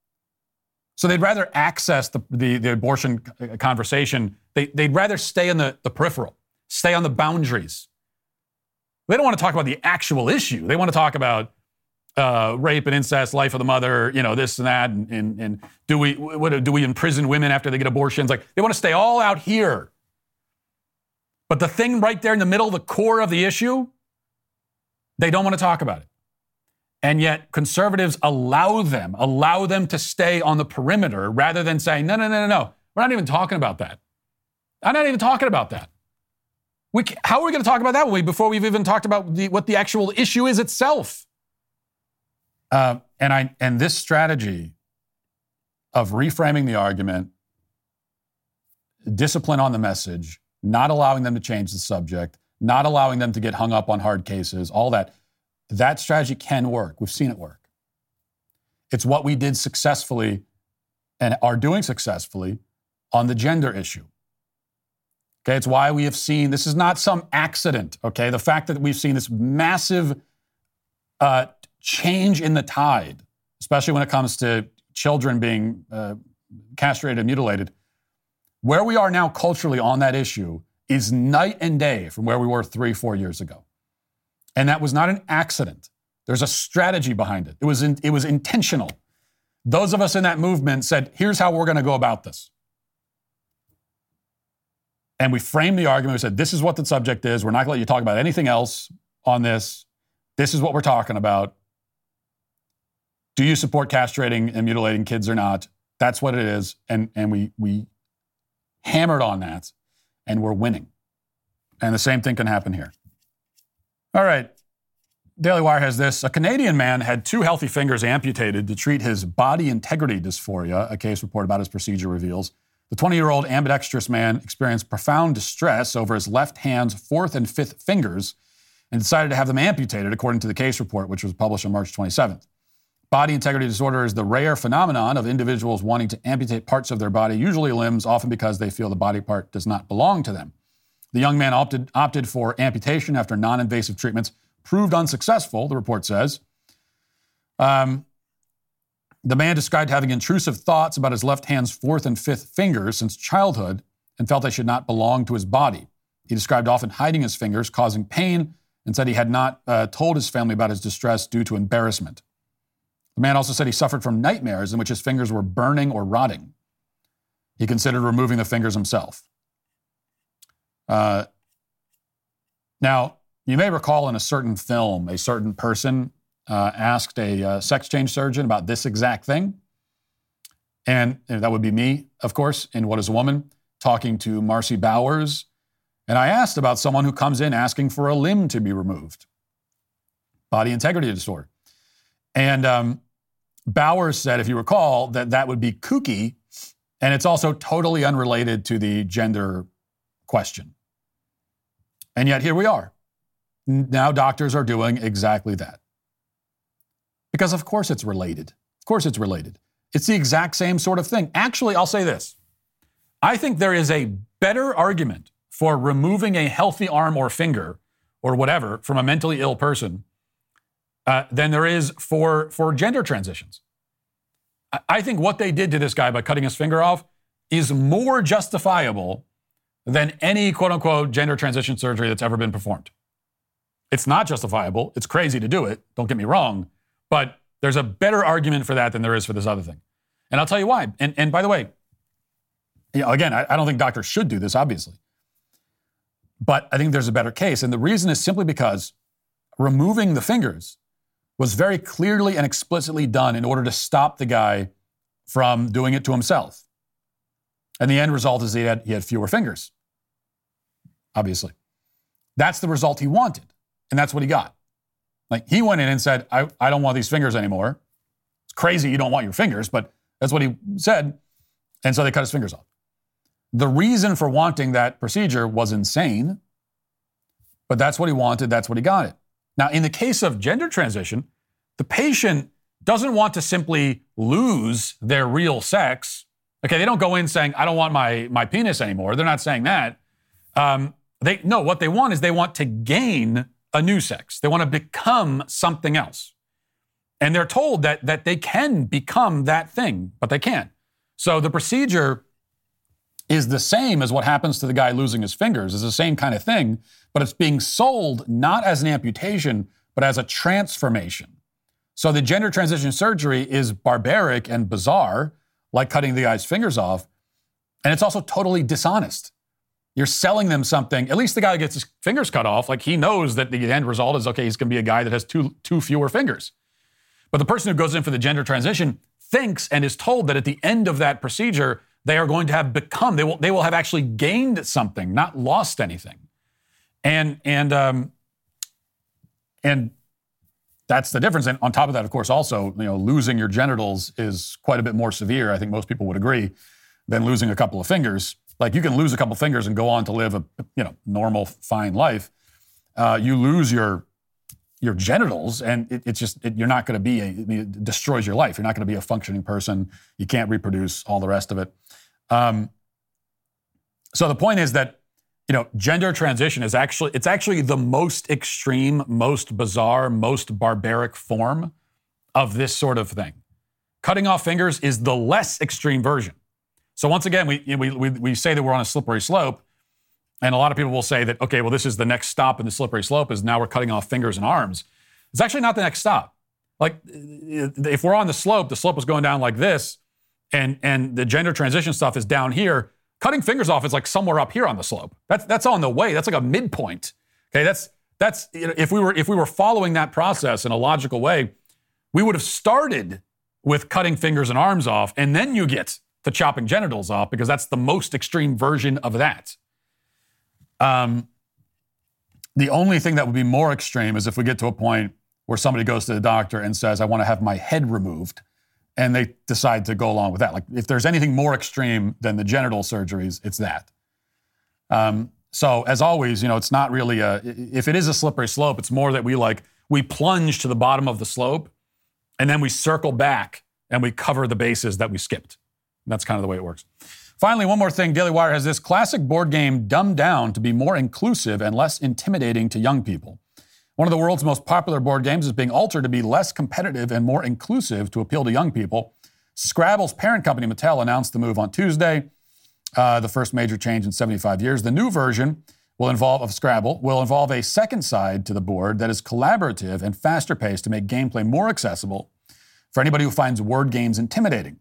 So they'd rather access the abortion conversation. They'd rather stay in the peripheral, stay on the boundaries. They don't want to talk about the actual issue. They want to talk about rape and incest, life of the mother, this and that, and do we imprison women after they get abortions? Like, they want to stay all out here. But the thing right there in the middle, the core of the issue, They don't want to talk about it. And yet conservatives allow them to stay on the perimeter rather than saying, no. We're not even talking about that. I'm not even talking about that. How are we going to talk about that before we've even talked about what the actual issue is itself? And this strategy of reframing the argument, discipline on the message, not allowing them to change the subject, not allowing them to get hung up on hard cases, all that strategy can work. We've seen it work. It's what we did successfully and are doing successfully on the gender issue. Okay, it's why we have seen, this is not some accident, okay? The fact that we've seen this massive change in the tide, especially when it comes to children being castrated and mutilated, where we are now culturally on that issue is night and day from where we were 3-4 years ago. And that was not an accident. There's a strategy behind it. It was intentional. Those of us in that movement said, here's how we're going to go about this. And we framed the argument. We said, this is what the subject is. We're not going to let you talk about anything else on this. This is what we're talking about. Do you support castrating and mutilating kids or not? That's what it is. And we hammered on that, and we're winning. And the same thing can happen here. All right. Daily Wire has this. A Canadian man had 2 healthy fingers amputated to treat his body integrity dysphoria, a case report about his procedure reveals. The 20-year-old ambidextrous man experienced profound distress over his left hand's 4th and 5th fingers and decided to have them amputated, according to the case report, which was published on March 27th. Body integrity disorder is the rare phenomenon of individuals wanting to amputate parts of their body, usually limbs, often because they feel the body part does not belong to them. The young man opted for amputation after non-invasive treatments proved unsuccessful, the report says. The man described having intrusive thoughts about his left hand's 4th and 5th fingers since childhood and felt they should not belong to his body. He described often hiding his fingers, causing pain, and said he had not told his family about his distress due to embarrassment. The man also said he suffered from nightmares in which his fingers were burning or rotting. He considered removing the fingers himself. Now, you may recall in a certain film, a certain person asked a sex change surgeon about this exact thing. And that would be me, of course, in What is a Woman, talking to Marcy Bowers. And I asked about someone who comes in asking for a limb to be removed. Body integrity disorder. And Bowers said, if you recall, that would be kooky. And it's also totally unrelated to the gender question. And yet here we are. Now doctors are doing exactly that. Because of course it's related. Of course it's related. It's the exact same sort of thing. Actually, I'll say this. I think there is a better argument for removing a healthy arm or finger or whatever from a mentally ill person than there is for gender transitions. I think what they did to this guy by cutting his finger off is more justifiable than any quote-unquote gender transition surgery that's ever been performed. It's not justifiable. It's crazy to do it. Don't get me wrong. But there's a better argument for that than there is for this other thing. And I'll tell you why. And by the way, again, I don't think doctors should do this, obviously. But I think there's a better case. And the reason is simply because removing the fingers was very clearly and explicitly done in order to stop the guy from doing it to himself. And the end result is he had fewer fingers, obviously. That's the result he wanted. And that's what he got. Like, he went in and said, I don't want these fingers anymore. It's crazy you don't want your fingers, but that's what he said. And so they cut his fingers off. The reason for wanting that procedure was insane, but that's what he wanted. That's what he got it. Now, in the case of gender transition, the patient doesn't want to simply lose their real sex. Okay, they don't go in saying, I don't want my penis anymore. They're not saying that. What they want is they want to gain a new sex. They want to become something else. And they're told that they can become that thing, but they can't. So the procedure is the same as what happens to the guy losing his fingers. It's the same kind of thing, but it's being sold not as an amputation, but as a transformation. So the gender transition surgery is barbaric and bizarre, like cutting the guy's fingers off, and it's also totally dishonest. You're selling them something. At least the guy who gets his fingers cut off, like he knows that the end result is, okay, he's going to be a guy that has two fewer fingers. But the person who goes in for the gender transition thinks and is told that at the end of that procedure, they are going to have become, they will have actually gained something, not lost anything. And that's the difference. And on top of that, of course, also, losing your genitals is quite a bit more severe, I think most people would agree, than losing a couple of fingers. Like, you can lose a couple of fingers and go on to live a normal, fine life. You lose your genitals, and you're not going to be it destroys your life. You're not going to be a functioning person. You can't reproduce, all the rest of it. So the point is that, gender transition is actually the most extreme, most bizarre, most barbaric form of this sort of thing. Cutting off fingers is the less extreme version. So once again, we say that we're on a slippery slope, and a lot of people will say that, okay, well, this is the next stop in the slippery slope, is now we're cutting off fingers and arms. It's actually not the next stop. Like, if we're on the slope is going down like this, and the gender transition stuff is down here. Cutting fingers off is like somewhere up here on the slope. That's on the way. That's like a midpoint. Okay, that's if we were following that process in a logical way, we would have started with cutting fingers and arms off, and then you get to chopping genitals off, because that's the most extreme version of that. The only thing that would be more extreme is if we get to a point where somebody goes to the doctor and says, I want to have my head removed, and they decide to go along with that. Like, if there's anything more extreme than the genital surgeries, it's that. So as always, it's not really if it is a slippery slope, it's more that we plunge to the bottom of the slope, and then we circle back and we cover the bases that we skipped. That's kind of the way it works. Finally, one more thing. Daily Wire has this: classic board game dumbed down to be more inclusive and less intimidating to young people. One of the world's most popular board games is being altered to be less competitive and more inclusive to appeal to young people. Scrabble's parent company, Mattel, announced the move on Tuesday, the first major change in 75 years. The new version of Scrabble will involve a second side to the board that is collaborative and faster paced to make gameplay more accessible for anybody who finds word games intimidating.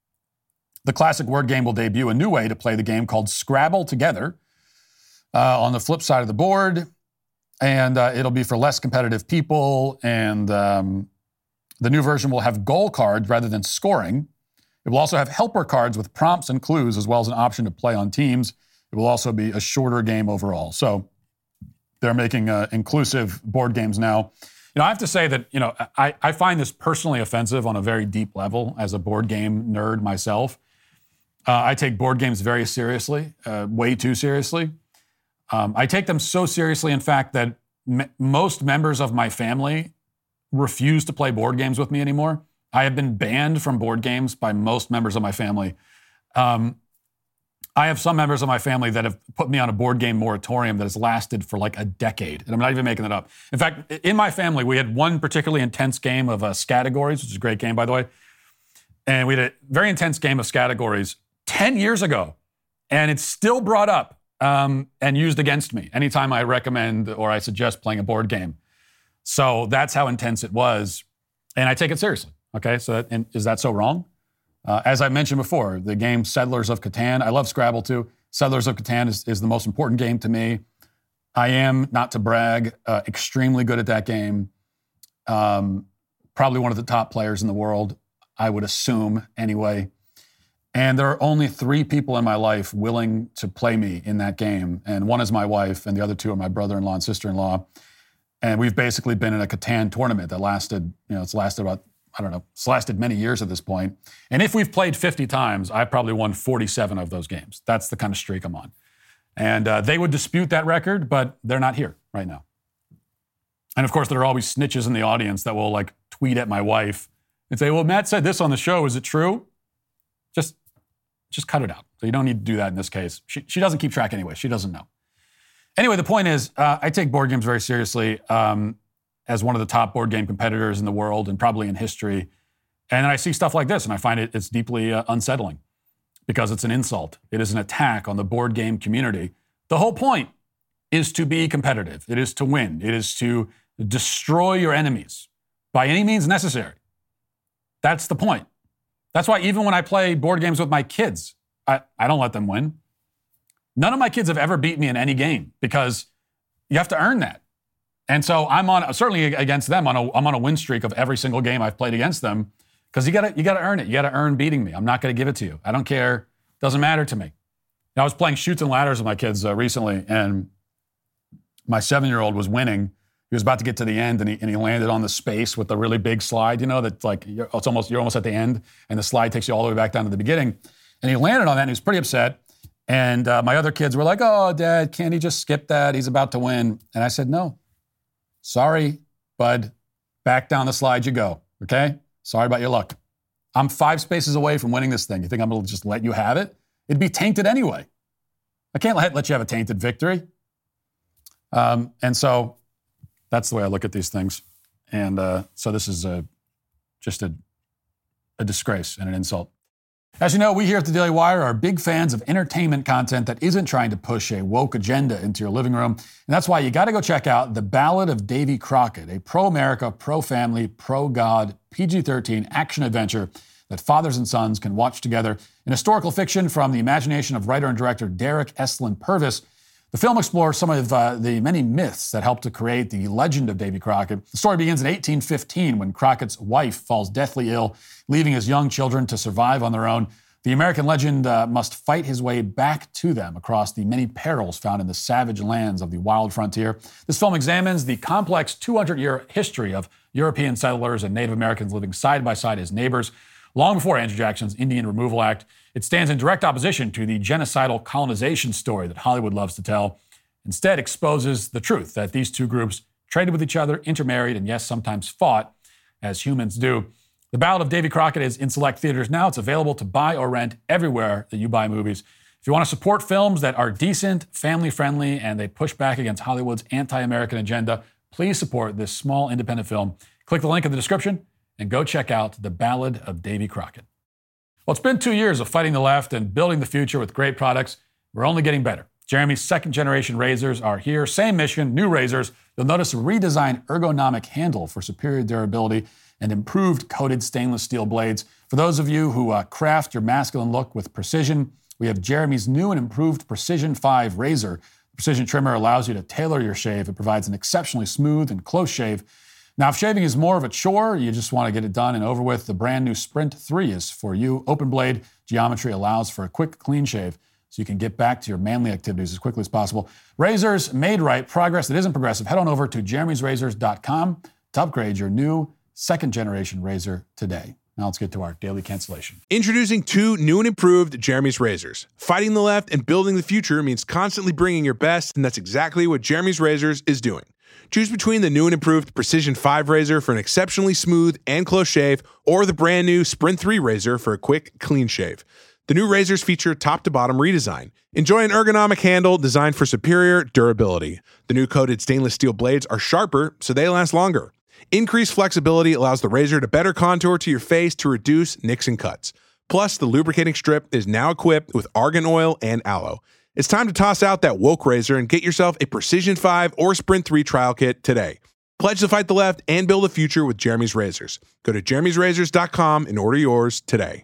The classic word game will debut a new way to play the game called Scrabble Together on the flip side of the board, and it'll be for less competitive people, and the new version will have goal cards rather than scoring. It will also have helper cards with prompts and clues, as well as an option to play on teams. It will also be a shorter game overall. So they're making inclusive board games now. I have to say that, I find this personally offensive on a very deep level as a board game nerd myself. I take board games very seriously, way too seriously. I take them so seriously, in fact, that most members of my family refuse to play board games with me anymore. I have been banned from board games by most members of my family. I have some members of my family that have put me on a board game moratorium that has lasted for like a decade, and I'm not even making that up. In fact, in my family, we had one particularly intense game of Scattergories, which is a great game, by the way, and we had a very intense game of Scattergories 10 years ago, and it's still brought up and used against me anytime I recommend or I suggest playing a board game. So that's how intense it was, and I take it seriously. Okay, so is that so wrong? As I mentioned before, the game Settlers of Catan, I love Scrabble too. Settlers of Catan is the most important game to me. I am, not to brag, extremely good at that game. Probably one of the top players in the world, I would assume anyway. And there are only 3 people in my life willing to play me in that game. And one is my wife, and the other 2 are my brother-in-law and sister-in-law. And we've basically been in a Catan tournament that lasted, it's lasted about, it's lasted many years at this point. And if we've played 50 times, I've probably won 47 of those games. That's the kind of streak I'm on. And they would dispute that record, but they're not here right now. And of course, there are always snitches in the audience that will tweet at my wife and say, well, Matt said this on the show. Is it true? Just cut it out. So you don't need to do that in this case. She doesn't keep track anyway. She doesn't know. Anyway, the point is, I take board games very seriously as one of the top board game competitors in the world and probably in history. And then I see stuff like this, and I find it's deeply unsettling because it's an insult. It is an attack on the board game community. The whole point is to be competitive. It is to win. It is to destroy your enemies by any means necessary. That's the point. That's why even when I play board games with my kids, I don't let them win. None of my kids have ever beat me in any game because you have to earn that. And so I'm certainly against them. I'm on a win streak of every single game I've played against them because you got to earn it. You got to earn beating me. I'm not going to give it to you. I don't care. Doesn't matter to me. I was playing Chutes and Ladders with my kids recently, and my 7-year-old was winning. He was about to get to the end, and he landed on the space with the really big slide. You know, that's like you're almost at the end, and the slide takes you all the way back down to the beginning. And he landed on that, and he was pretty upset. And my other kids were like, "Oh, Dad, can't he just skip that? He's about to win." And I said, "No, sorry, bud. Back down the slide you go. Okay? Sorry about your luck. I'm 5 spaces away from winning this thing. You think I'm going to just let you have it? It'd be tainted anyway. I can't let you have a tainted victory." And so that's the way I look at these things. And so this is just a disgrace and an insult. As you know, we here at the Daily Wire are big fans of entertainment content that isn't trying to push a woke agenda into your living room. And that's why you got to go check out The Ballad of Davy Crockett, a pro-America, pro-family, pro-God, PG-13 action-adventure that fathers and sons can watch together. An historical fiction from the imagination of writer and director Derek Estlin Purvis. The film explores some of the many myths that helped to create the legend of Davy Crockett. The story begins in 1815 when Crockett's wife falls deathly ill, leaving his young children to survive on their own. The American legend must fight his way back to them across the many perils found in the savage lands of the wild frontier. This film examines the complex 200-year history of European settlers and Native Americans living side by side as neighbors. Long before Andrew Jackson's Indian Removal Act, it stands in direct opposition to the genocidal colonization story that Hollywood loves to tell. Instead, exposes the truth that these two groups traded with each other, intermarried, and yes, sometimes fought, as humans do. The Ballad of Davy Crockett is in select theaters now. It's available to buy or rent everywhere that you buy movies. If you want to support films that are decent, family-friendly, and they push back against Hollywood's anti-American agenda, please support this small independent film. Click the link in the description and go check out The Ballad of Davy Crockett. Well, it's been 2 years of fighting the left and building the future with great products. We're only getting better. Jeremy's second-generation razors are here. Same mission, new razors. You'll notice a redesigned ergonomic handle for superior durability and improved coated stainless steel blades. For those of you who craft your masculine look with precision, we have Jeremy's new and improved Precision 5 razor. The Precision Trimmer allows you to tailor your shave. It provides an exceptionally smooth and close shave. Now, if shaving is more of a chore, you just want to get it done and over with, the brand new Sprint 3 is for you. Open blade geometry allows for a quick, clean shave so you can get back to your manly activities as quickly as possible. Razors made right, progress that isn't progressive. Head on over to jeremysrazors.com to upgrade your new second-generation razor today. Now let's get to our daily cancellation. Introducing 2 new and improved Jeremy's razors. Fighting the left and building the future means constantly bringing your best, and that's exactly what Jeremy's Razors is doing. Choose between the new and improved Precision 5 razor for an exceptionally smooth and close shave, or the brand new Sprint 3 razor for a quick, clean shave. The new razors feature top-to-bottom redesign. Enjoy an ergonomic handle designed for superior durability. The new coated stainless steel blades are sharper, so they last longer. Increased flexibility allows the razor to better contour to your face to reduce nicks and cuts. Plus, the lubricating strip is now equipped with argan oil and aloe. It's time to toss out that woke razor and get yourself a Precision 5 or Sprint 3 trial kit today. Pledge to fight the left and build a future with Jeremy's Razors. Go to jeremysrazors.com and order yours today.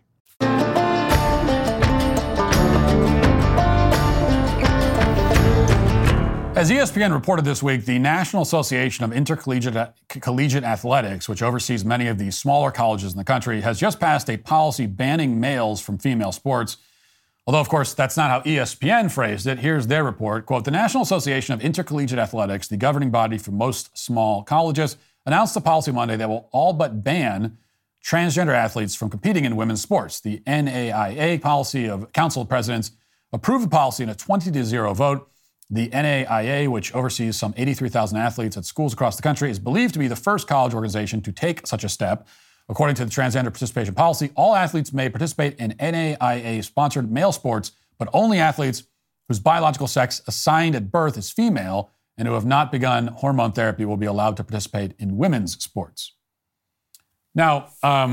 As ESPN reported this week, the National Association of Intercollegiate Athletics, which oversees many of the smaller colleges in the country, has just passed a policy banning males from female sports. Although, of course, that's not how ESPN phrased it. Here's their report. Quote, the National Association of Intercollegiate Athletics, the governing body for most small colleges, announced a policy Monday that will all but ban transgender athletes from competing in women's sports. The NAIA policy of Council of Presidents approved the policy in a 20-0 vote. The NAIA, which oversees some 83,000 athletes at schools across the country, is believed to be the first college organization to take such a step. According to the transgender participation policy, all athletes may participate in NAIA-sponsored male sports, but only athletes whose biological sex assigned at birth is female and who have not begun hormone therapy will be allowed to participate in women's sports. Now,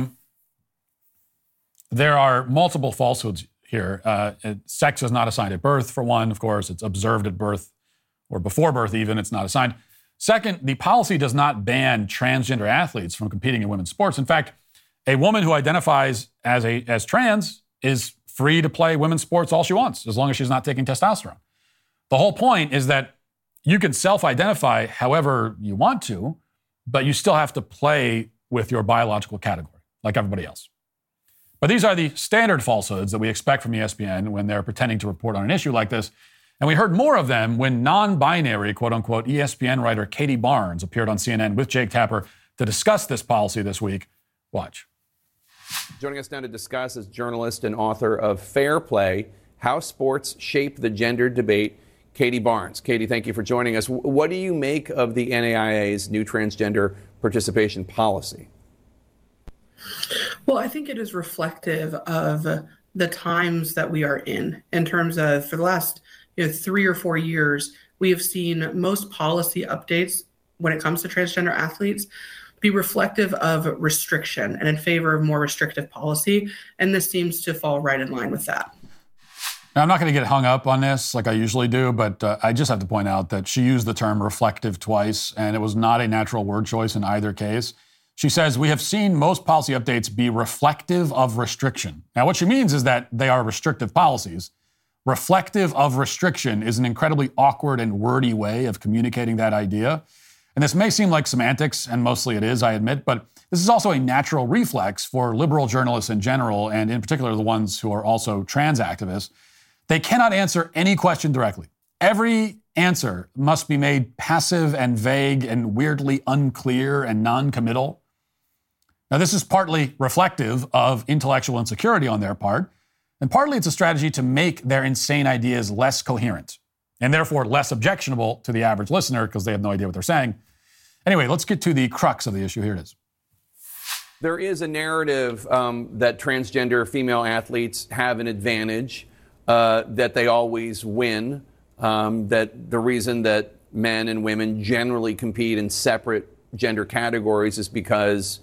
there are multiple falsehoods here. Sex is not assigned at birth, for one. Of course, it's observed at birth or before birth even. It's not assigned. Second, the policy does not ban transgender athletes from competing in women's sports. In fact, a woman who identifies as trans is free to play women's sports all she wants, as long as she's not taking testosterone. The whole point is that you can self-identify however you want to, but you still have to play with your biological category, like everybody else. But these are the standard falsehoods that we expect from ESPN when they're pretending to report on an issue like this. And we heard more of them when non-binary, quote-unquote, ESPN writer Katie Barnes appeared on CNN with Jake Tapper to discuss this policy this week. Watch. Joining us now to discuss is journalist and author of Fair Play, How Sports Shape the Gender Debate, Katie Barnes. Katie, thank you for joining us. What do you make of the NAIA's new transgender participation policy? Well, I think it is reflective of the times that we are in terms of, for the last 3 or 4 years, we have seen most policy updates when it comes to transgender athletes be reflective of restriction and in favor of more restrictive policy. And this seems to fall right in line with that. Now, I'm not going to get hung up on this like I usually do, but I just have to point out that she used the term reflective twice, and it was not a natural word choice in either case. She says, we have seen most policy updates be reflective of restriction. Now, what she means is that they are restrictive policies. Reflective of restriction is an incredibly awkward and wordy way of communicating that idea. And this may seem like semantics, and mostly it is, I admit, but this is also a natural reflex for liberal journalists in general, and in particular the ones who are also trans activists. They cannot answer any question directly. Every answer must be made passive and vague and weirdly unclear and non-committal. Now, this is partly reflective of intellectual insecurity on their part, and partly it's a strategy to make their insane ideas less coherent and therefore less objectionable to the average listener because they have no idea what they're saying. Anyway, let's get to the crux of the issue. Here it is. There is a narrative that transgender female athletes have an advantage, that they always win, that the reason that men and women generally compete in separate gender categories is because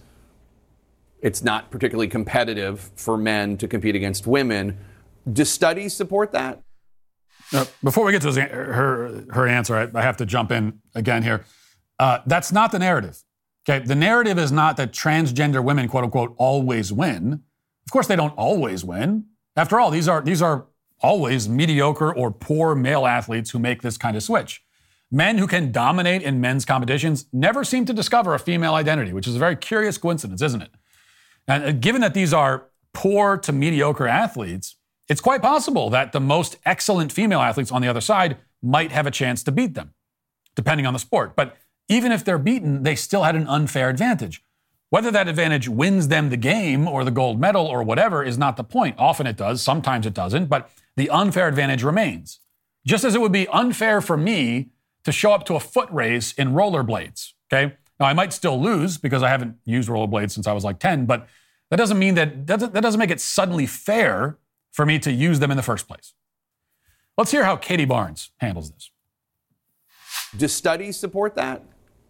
it's not particularly competitive for men to compete against women. Do studies support that? Now, before we get to her answer, I have to jump in again here. That's not the narrative. Okay, the narrative is not that transgender women, quote unquote, always win. Of course, they don't always win. After all, these are always mediocre or poor male athletes who make this kind of switch. Men who can dominate in men's competitions never seem to discover a female identity, which is a very curious coincidence, isn't it? And given that these are poor to mediocre athletes, it's quite possible that the most excellent female athletes on the other side might have a chance to beat them, depending on the sport. But even if they're beaten, they still had an unfair advantage. Whether that advantage wins them the game or the gold medal or whatever is not the point. Often it does, sometimes it doesn't, but the unfair advantage remains. Just as it would be unfair for me to show up to a foot race in rollerblades, okay? Now, I might still lose because I haven't used rollerblades since I was like 10, but that doesn't mean that doesn't make it suddenly fair for me to use them in the first place. Let's hear how Katie Barnes handles this. Do studies support that?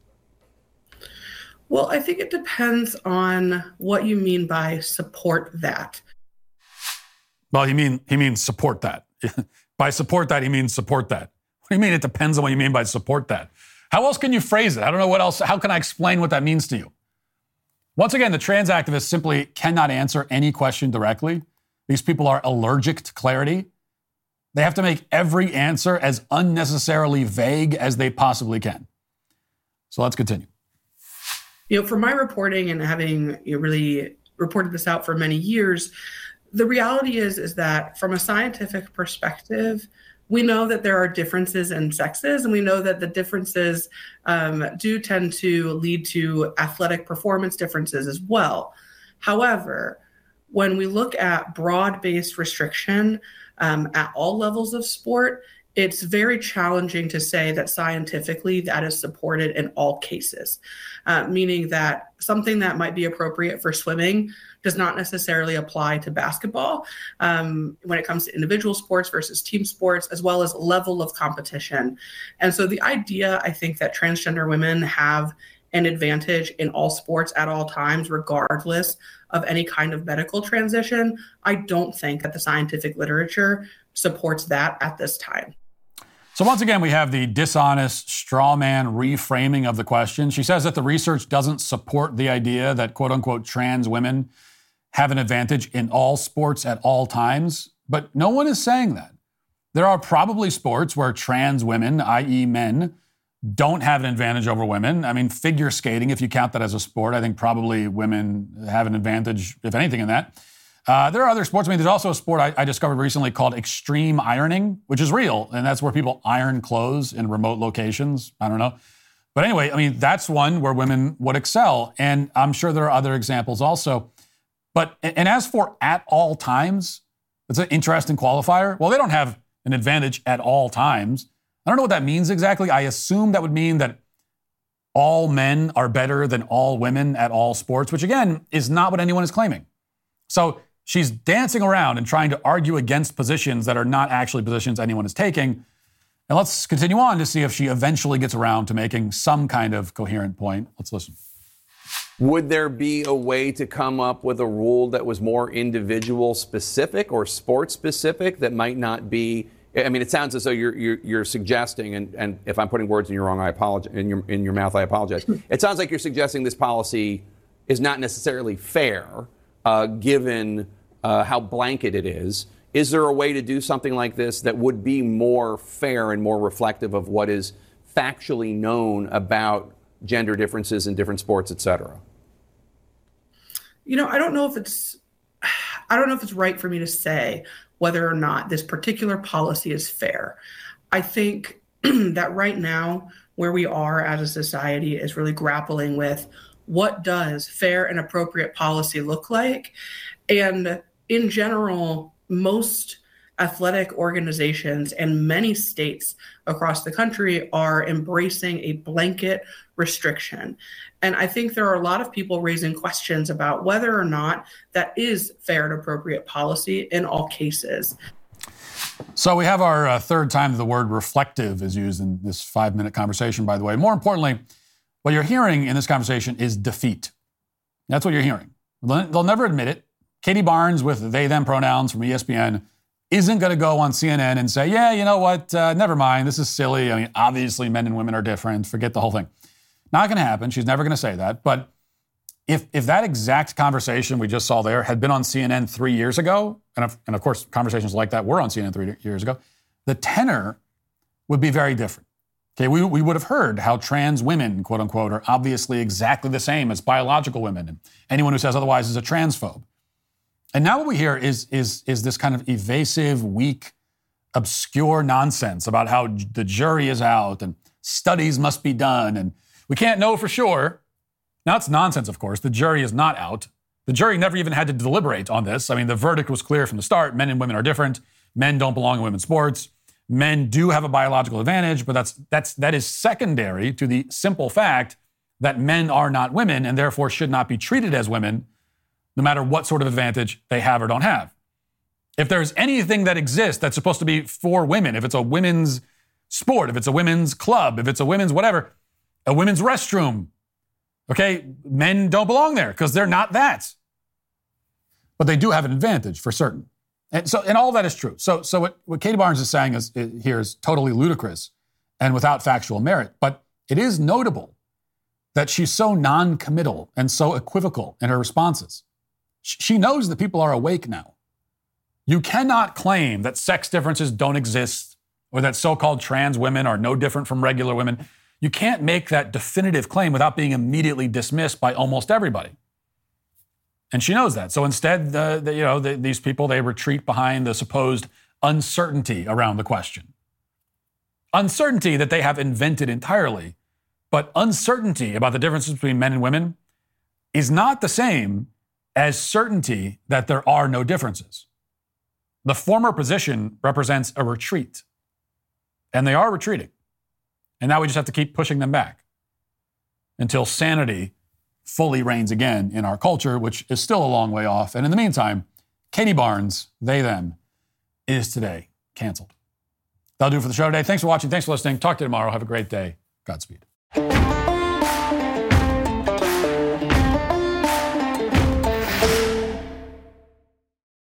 Well, I think it depends on what you mean by support that. Well, he means support that. By support that, he means support that. What do you mean it depends on what you mean by support that? How else can you phrase it? I don't know what else. How can I explain what that means to you? Once again, the trans activists simply cannot answer any question directly. These people are allergic to clarity. They have to make every answer as unnecessarily vague as they possibly can. So let's continue. For my reporting and having really reported this out for many years, the reality is that from a scientific perspective, we know that there are differences in sexes, and we know that the differences do tend to lead to athletic performance differences as well. However, when we look at broad-based restriction at all levels of sport, it's very challenging to say that scientifically that is supported in all cases, meaning that something that might be appropriate for swimming does not necessarily apply to basketball when it comes to individual sports versus team sports, as well as level of competition. And so the idea, I think, that transgender women have an advantage in all sports at all times, regardless of any kind of medical transition, I don't think that the scientific literature supports that at this time. So once again, we have the dishonest straw man reframing of the question. She says that the research doesn't support the idea that quote unquote trans women have an advantage in all sports at all times, but no one is saying that. There are probably sports where trans women, i.e. men, don't have an advantage over women. I mean, figure skating, if you count that as a sport, I think probably women have an advantage, if anything, in that. There are other sports. I mean, there's also a sport I discovered recently called extreme ironing, which is real. And that's where people iron clothes in remote locations. I don't know. But anyway, I mean, that's one where women would excel. And I'm sure there are other examples also. And as for at all times, it's an interesting qualifier. Well, they don't have an advantage at all times. I don't know what that means exactly. I assume that would mean that all men are better than all women at all sports, which again is not what anyone is claiming. So she's dancing around and trying to argue against positions that are not actually positions anyone is taking. And let's continue on to see if she eventually gets around to making some kind of coherent point. Let's listen. Would there be a way to come up with a rule that was more individual specific or sport specific that might not be? I mean, it sounds as though you're suggesting, and if I'm putting words in your wrong, I apologize. In your mouth, I apologize. It sounds like you're suggesting this policy is not necessarily fair, given how blanket it is. Is there a way to do something like this that would be more fair and more reflective of what is factually known about gender differences in different sports, et cetera? You know, I don't know if it's right for me to say whether or not this particular policy is fair. I think that right now, where we are as a society is really grappling with what does fair and appropriate policy look like? And in general, most athletic organizations and many states across the country are embracing a blanket restriction. And I think there are a lot of people raising questions about whether or not that is fair and appropriate policy in all cases. So we have our third time the word reflective is used in this 5-minute conversation, by the way. More importantly, what you're hearing in this conversation is defeat. That's what you're hearing. They'll never admit it. Katie Barnes with they, them pronouns from ESPN isn't going to go on CNN and say, yeah, you know what, never mind, this is silly. I mean, obviously men and women are different. Forget the whole thing. Not going to happen. She's never going to say that. But if that exact conversation we just saw there had been on CNN 3 years ago, and of course conversations like that were on CNN 3 years ago, the tenor would be very different. Okay, we would have heard how trans women, quote unquote, are obviously exactly the same as biological women, and anyone who says otherwise is a transphobe. And now what we hear is this kind of evasive, weak, obscure nonsense about how the jury is out and studies must be done and we can't know for sure. Now, it's nonsense, of course. The jury is not out. The jury never even had to deliberate on this. I mean, the verdict was clear from the start. Men and women are different. Men don't belong in women's sports. Men do have a biological advantage, but that is secondary to the simple fact that men are not women and therefore should not be treated as women, no matter what sort of advantage they have or don't have. If there's anything that exists that's supposed to be for women, if it's a women's sport, if it's a women's club, if it's a women's whatever, a women's restroom, okay, men don't belong there because they're not that. But they do have an advantage for certain. And all that is true. So what Katie Barnes is saying here is totally ludicrous and without factual merit. But it is notable that she's so non-committal and so equivocal in her responses. She knows that people are awake now. You cannot claim that sex differences don't exist or that so-called trans women are no different from regular women. You can't make that definitive claim without being immediately dismissed by almost everybody. And she knows that. So instead, these people, they retreat behind the supposed uncertainty around the question. Uncertainty that they have invented entirely, but uncertainty about the differences between men and women is not the same as certainty that there are no differences. The former position represents a retreat, and they are retreating. And now we just have to keep pushing them back until sanity fully reigns again in our culture, which is still a long way off. And in the meantime, Katie Barnes, they, them, is today canceled. That'll do it for the show today. Thanks for watching. Thanks for listening. Talk to you tomorrow. Have a great day. Godspeed.